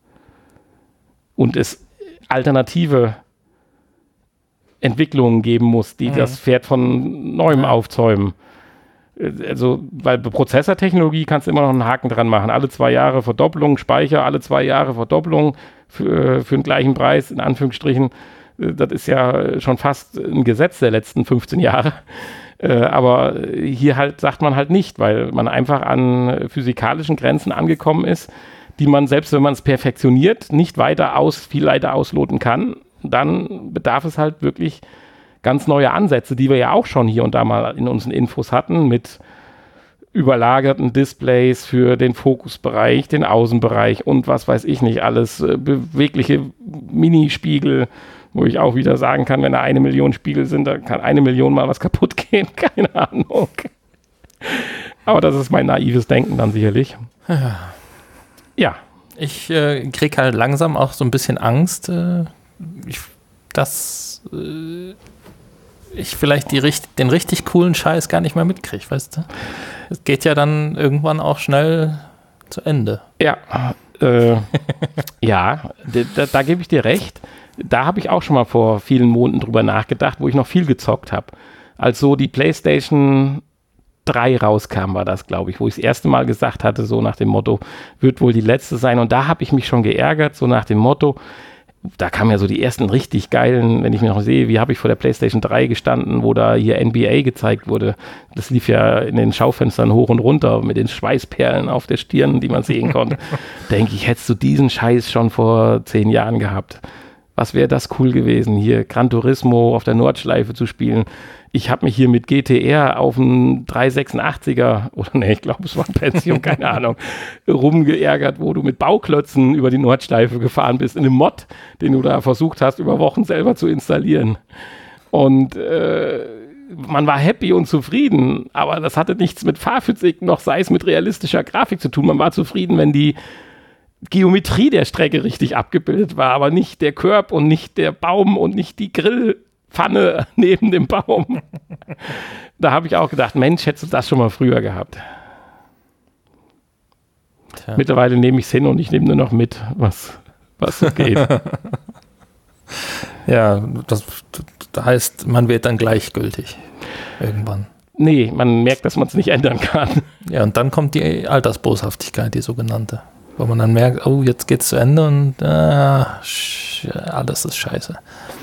Und es alternative Entwicklungen geben muss, die mhm. das Pferd von Neuem ja. aufzäumen. Also, weil bei Prozessortechnologie kannst du immer noch einen Haken dran machen. Alle zwei Jahre Verdopplung, Speicher, alle zwei Jahre Verdopplung für, für den gleichen Preis, in Anführungsstrichen. Das ist ja schon fast ein Gesetz der letzten fünfzehn Jahre. Aber hier halt sagt man halt nicht, weil man einfach an physikalischen Grenzen angekommen ist, die man, selbst wenn man es perfektioniert, nicht weiter aus, viel weiter ausloten kann. Dann bedarf es halt wirklich ganz neue Ansätze, die wir ja auch schon hier und da mal in unseren Infos hatten, mit überlagerten Displays für den Fokusbereich, den Außenbereich und was weiß ich nicht alles, bewegliche Minispiegel, wo ich auch wieder sagen kann, wenn da eine Million Spiegel sind, da kann eine Million mal was kaputt gehen, keine Ahnung. Aber das ist mein naives Denken dann sicherlich. Ja. Ja. Ich äh, kriege halt langsam auch so ein bisschen Angst, äh, ich, dass äh, ich vielleicht die, den richtig coolen Scheiß gar nicht mehr mitkriege, weißt du? Es geht ja dann irgendwann auch schnell zu Ende. Ja, äh, ja, da, da gebe ich dir recht. Da habe ich auch schon mal vor vielen Monaten drüber nachgedacht, wo ich noch viel gezockt habe. Als so die PlayStation drei rauskam, war das, glaube ich, wo ich das erste Mal gesagt hatte, so nach dem Motto, wird wohl die letzte sein. Und da habe ich mich schon geärgert, so nach dem Motto, da kamen ja so die ersten richtig geilen, wenn ich mir noch sehe, wie habe ich vor der PlayStation drei gestanden, wo da hier N B A gezeigt wurde. Das lief ja in den Schaufenstern hoch und runter mit den Schweißperlen auf der Stirn, die man sehen konnte. Denke ich, hättest du diesen Scheiß schon vor zehn Jahren gehabt. Was wäre das cool gewesen, hier Gran Turismo auf der Nordschleife zu spielen. Ich habe mich hier mit G T R auf dem dreihundertsechsundachtziger, oder ne, ich glaube, es war ein Pentium, keine Ahnung, rumgeärgert, wo du mit Bauklötzen über die Nordschleife gefahren bist, in einem Mod, den du da versucht hast, über Wochen selber zu installieren. Und äh, man war happy und zufrieden, aber das hatte nichts mit Fahrphysik, noch sei es mit realistischer Grafik zu tun. Man war zufrieden, wenn die Geometrie der Strecke richtig abgebildet war, aber nicht der Curb und nicht der Baum und nicht die Grillpfanne neben dem Baum. Da habe ich auch gedacht, Mensch, hättest du das schon mal früher gehabt. Tja. Mittlerweile nehme ich es hin und ich nehme nur noch mit, was, was so geht. Ja, das, das heißt, man wird dann gleichgültig irgendwann. Nee, man merkt, dass man es nicht ändern kann. Ja, und dann kommt die Altersboshaftigkeit, die sogenannte. Wo man dann merkt, oh, jetzt geht's zu Ende und äh, alles ist scheiße.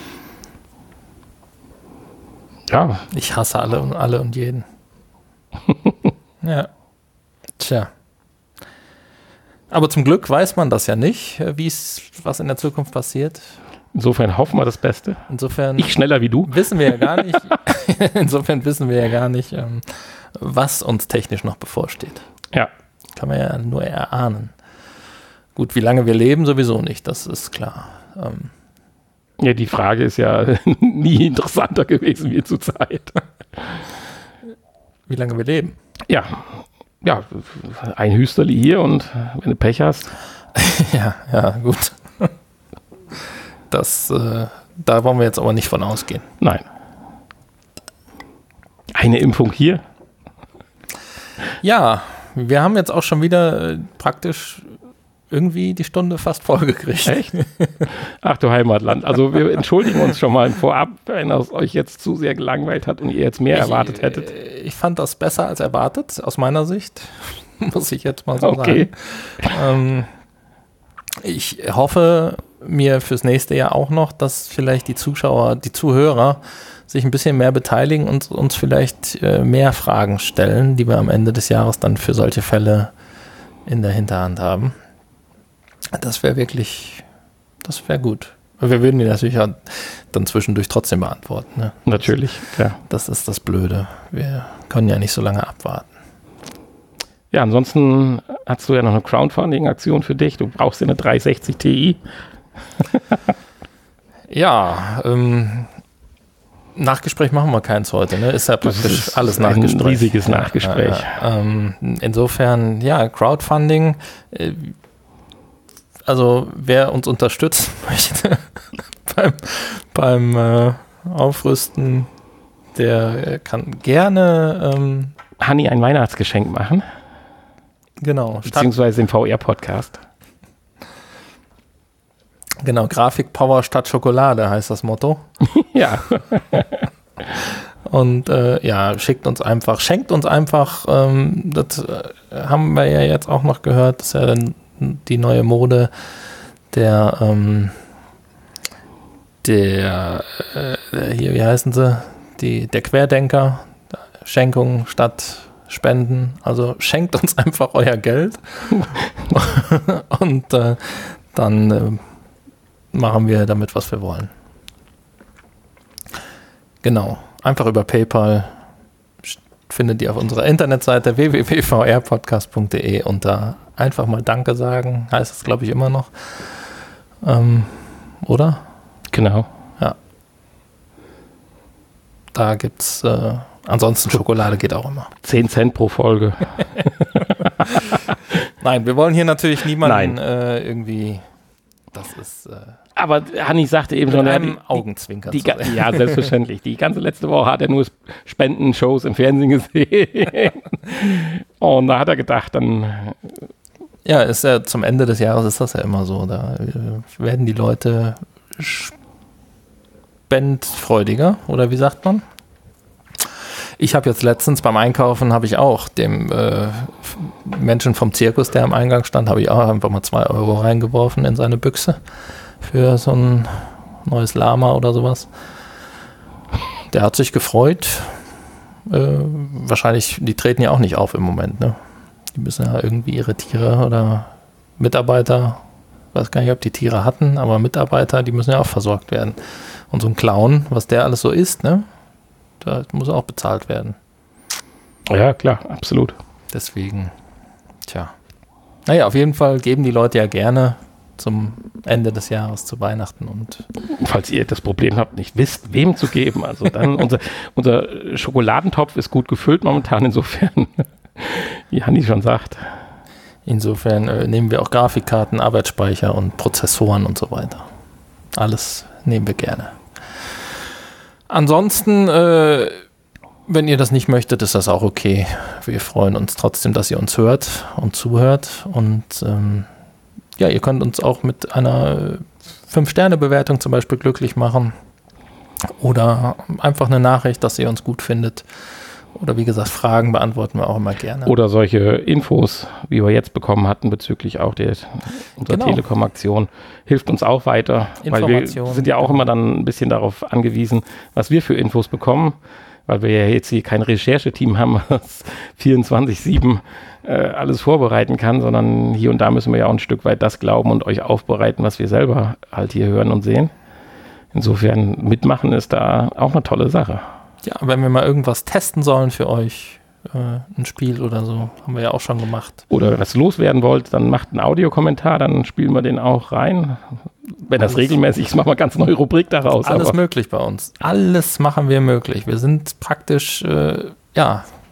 Ja. Ich hasse alle und alle und jeden. Ja. Tja. Aber zum Glück weiß man das ja nicht, wie es, was in der Zukunft passiert. Insofern hoffen wir das Beste. Insofern ich schneller wie du. Wissen wir ja gar nicht. Insofern wissen wir ja gar nicht, was uns technisch noch bevorsteht. Ja. Kann man ja nur erahnen. Gut, wie lange wir leben, sowieso nicht, das ist klar. Ähm ja, die Frage ist ja nie interessanter gewesen wie zur Zeit. Wie lange wir leben? Ja, ja, ein Hüsterli hier und wenn du Pech hast. ja, ja, gut. Das, äh, da wollen wir jetzt aber nicht von ausgehen. Nein. Eine Impfung hier? Ja, wir haben jetzt auch schon wieder äh, praktisch irgendwie die Stunde fast vollgekriegt. Echt? Ach du Heimatland. Also wir entschuldigen uns schon mal vorab, wenn es euch jetzt zu sehr gelangweilt hat und ihr jetzt mehr ich, erwartet hättet. Ich fand das besser als erwartet, aus meiner Sicht. Muss ich jetzt mal so okay. sagen. Ähm, ich hoffe mir fürs nächste Jahr auch noch, dass vielleicht die Zuschauer, die Zuhörer sich ein bisschen mehr beteiligen und uns vielleicht äh, mehr Fragen stellen, die wir am Ende des Jahres dann für solche Fälle in der Hinterhand haben. Das wäre wirklich, das wäre gut. Wir würden die natürlich auch dann zwischendurch trotzdem beantworten. Ne? Natürlich, ja. Das ist das Blöde. Wir können ja nicht so lange abwarten. Ja, ansonsten hast du ja noch eine Crowdfunding-Aktion für dich. Du brauchst ja eine dreihundertsechzig Ti. Ja, ähm, Nachgespräch machen wir keins heute, ne? Ist ja praktisch ist alles Nachgespräch. Ein riesiges Nachgespräch. Ja, ja, ähm, insofern, ja, Crowdfunding. Äh, also wer uns unterstützen möchte beim, beim äh, Aufrüsten, der kann gerne ähm, Hanni ein Weihnachtsgeschenk machen. Genau. Beziehungsweise den V R-Podcast. Genau, Grafikpower statt Schokolade heißt das Motto. Ja. Und äh, ja, schickt uns einfach, schenkt uns einfach, ähm, das äh, haben wir ja jetzt auch noch gehört, das ist ja dann die neue Mode der, ähm, der, äh, hier, wie heißen sie, die, der Querdenker, Schenkung statt Spenden, also schenkt uns einfach euer Geld und äh, dann äh, machen wir damit, was wir wollen. Genau, einfach über PayPal findet ihr auf unserer Internetseite w w w punkt v r podcast punkt d e und da einfach mal Danke sagen, heißt es glaube ich immer noch. Ähm, oder? Genau. Ja. Da gibt's, äh, ansonsten Schokolade geht auch immer. zehn Cent pro Folge. Nein, wir wollen hier natürlich niemanden äh, irgendwie, das ist... Äh, Aber Hanni sagte eben schon, einem die, Augenzwinkern. Die, die, ja, selbstverständlich. Die ganze letzte Woche hat er nur Spendenshows im Fernsehen gesehen. Und da hat er gedacht, dann... Ja, ist ja zum Ende des Jahres ist das ja immer so. Da äh, werden die Leute spendfreudiger, oder wie sagt man? Ich habe jetzt letztens beim Einkaufen, habe ich auch dem äh, Menschen vom Zirkus, der am Eingang stand, habe ich auch einfach mal zwei Euro reingeworfen in seine Büchse für so ein neues Lama oder sowas. Der hat sich gefreut. Äh, wahrscheinlich, die treten ja auch nicht auf im Moment, ne? Die müssen ja irgendwie ihre Tiere oder Mitarbeiter, weiß gar nicht, ob die Tiere hatten, aber Mitarbeiter, die müssen ja auch versorgt werden. Und so ein Clown, was der alles so isst, ne? Da muss auch bezahlt werden. Ja, klar, absolut. Deswegen, tja. Naja, auf jeden Fall geben die Leute ja gerne zum Ende des Jahres, zu Weihnachten. Und falls ihr das Problem habt, nicht wisst, wem zu geben, also dann, unser, unser Schokoladentopf ist gut gefüllt momentan, insofern, wie Hanni schon sagt. Insofern äh, nehmen wir auch Grafikkarten, Arbeitsspeicher und Prozessoren und so weiter. Alles nehmen wir gerne. Ansonsten, äh, wenn ihr das nicht möchtet, ist das auch okay. Wir freuen uns trotzdem, dass ihr uns hört und zuhört. Und ähm, ja, ihr könnt uns auch mit einer fünf Sterne Bewertung zum Beispiel glücklich machen. Oder einfach eine Nachricht, dass ihr uns gut findet. Oder wie gesagt, Fragen beantworten wir auch immer gerne. Oder solche Infos, wie wir jetzt bekommen hatten, bezüglich auch der unserer Genau. Telekom-Aktion, hilft uns auch weiter. Weil wir sind ja auch immer dann ein bisschen darauf angewiesen, was wir für Infos bekommen. Weil wir ja jetzt hier kein Rechercheteam haben, was vierundzwanzig sieben äh, alles vorbereiten kann, sondern hier und da müssen wir ja auch ein Stück weit das glauben und euch aufbereiten, was wir selber halt hier hören und sehen. Insofern mitmachen ist da auch eine tolle Sache. Ja, wenn wir mal irgendwas testen sollen für euch, äh, ein Spiel oder so, haben wir ja auch schon gemacht. Oder was loswerden wollt, dann macht einen Audiokommentar, dann spielen wir den auch rein. Wenn das alles, regelmäßig ist, machen wir eine ganz neue Rubrik daraus. Alles aber möglich bei uns. Alles machen wir möglich. Wir sind praktisch, äh, ja,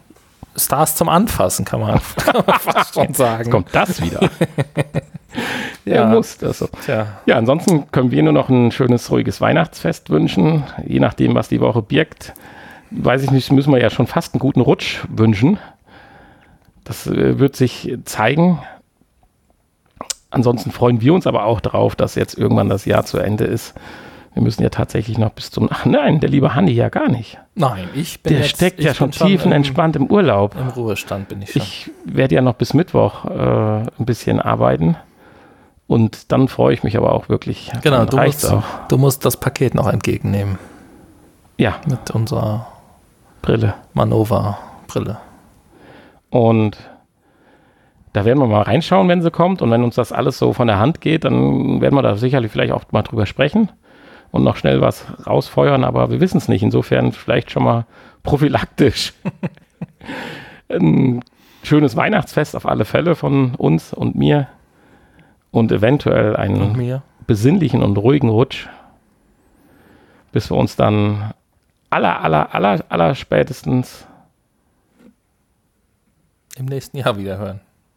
Stars zum Anfassen, kann man, kann man fast schon sagen. Jetzt kommt das wieder. Ja. Ja, muss das so. Tja. Ja, ansonsten können wir nur noch ein schönes, ruhiges Weihnachtsfest wünschen. Je nachdem, was die Woche birgt. Weiß ich nicht, müssen wir ja schon fast einen guten Rutsch wünschen. Das äh, wird sich zeigen. Ansonsten freuen wir uns aber auch darauf, dass jetzt irgendwann das Jahr zu Ende ist. Wir müssen ja tatsächlich noch bis zum... Ach nein, der liebe Hanni ja gar nicht. Nein, ich bin Der jetzt, steckt ich ja bin schon tiefenentspannt im Urlaub. Im Ruhestand bin ich schon. Ich werde ja noch bis Mittwoch äh, ein bisschen arbeiten. Und dann freue ich mich aber auch wirklich. Genau, Dann du reicht's musst, auch. du musst das Paket noch entgegennehmen Ja, mit unserer Brille. Manova-Brille. Und da werden wir mal reinschauen, wenn sie kommt. Und wenn uns das alles so von der Hand geht, dann werden wir da sicherlich vielleicht auch mal drüber sprechen und noch schnell was rausfeuern. Aber wir wissen es nicht. Insofern vielleicht schon mal prophylaktisch. Ein schönes Weihnachtsfest auf alle Fälle von uns und mir. Und eventuell einen Und mir. besinnlichen und ruhigen Rutsch, bis wir uns dann aller, aller, aller, aller spätestens Im nächsten Jahr wieder hören.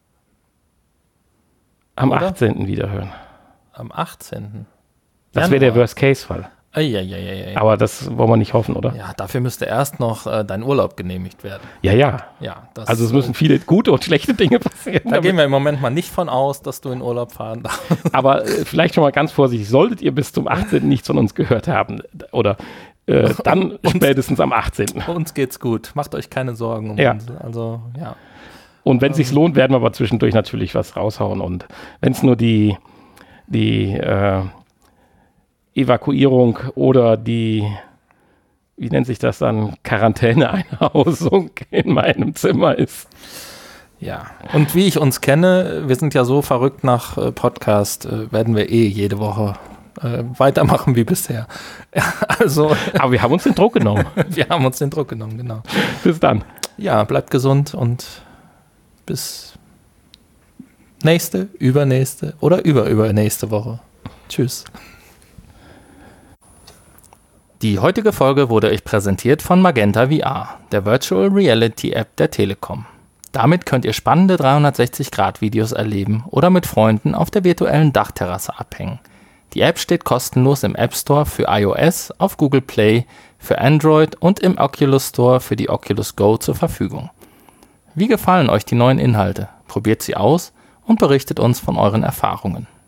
am Oder? achtzehnten wieder hören. Am achtzehnten Das wäre der Worst-Case-Fall. Eieieiei. Aber das wollen wir nicht hoffen, oder? Ja, dafür müsste erst noch äh, dein Urlaub genehmigt werden. Ja, ja. Ja, das, Also es müssen viele gute und schlechte Dinge passieren. Da gehen wir im Moment mal nicht von aus, dass du in Urlaub fahren darfst. Aber äh, vielleicht schon mal ganz vorsichtig, solltet ihr bis zum achtzehnten nichts von uns gehört haben oder äh, dann spätestens am achtzehnten Uns geht's gut. Macht euch keine Sorgen um Ja. uns. Also, ja. Und wenn es sich lohnt, werden wir aber zwischendurch natürlich was raushauen. Und wenn es nur die, die äh, Evakuierung oder die, wie nennt sich das dann, Quarantäneeinhausung in meinem Zimmer ist. Ja. Und wie ich uns kenne, wir sind ja so verrückt nach äh, Podcast, äh, werden wir eh jede Woche äh, weitermachen wie bisher. Ja, also, Aber wir haben uns den Druck genommen. wir haben uns den Druck genommen, genau. Bis dann. Ja, bleibt gesund und bis nächste, übernächste oder überübernächste Woche. Tschüss. Die heutige Folge wurde euch präsentiert von Magenta V R, der Virtual Reality App der Telekom. Damit könnt ihr spannende dreihundertsechzig Grad Videos erleben oder mit Freunden auf der virtuellen Dachterrasse abhängen. Die App steht kostenlos im App Store für iOS, auf Google Play, für Android und im Oculus Store für die Oculus Go zur Verfügung. Wie gefallen euch die neuen Inhalte? Probiert sie aus und berichtet uns von euren Erfahrungen.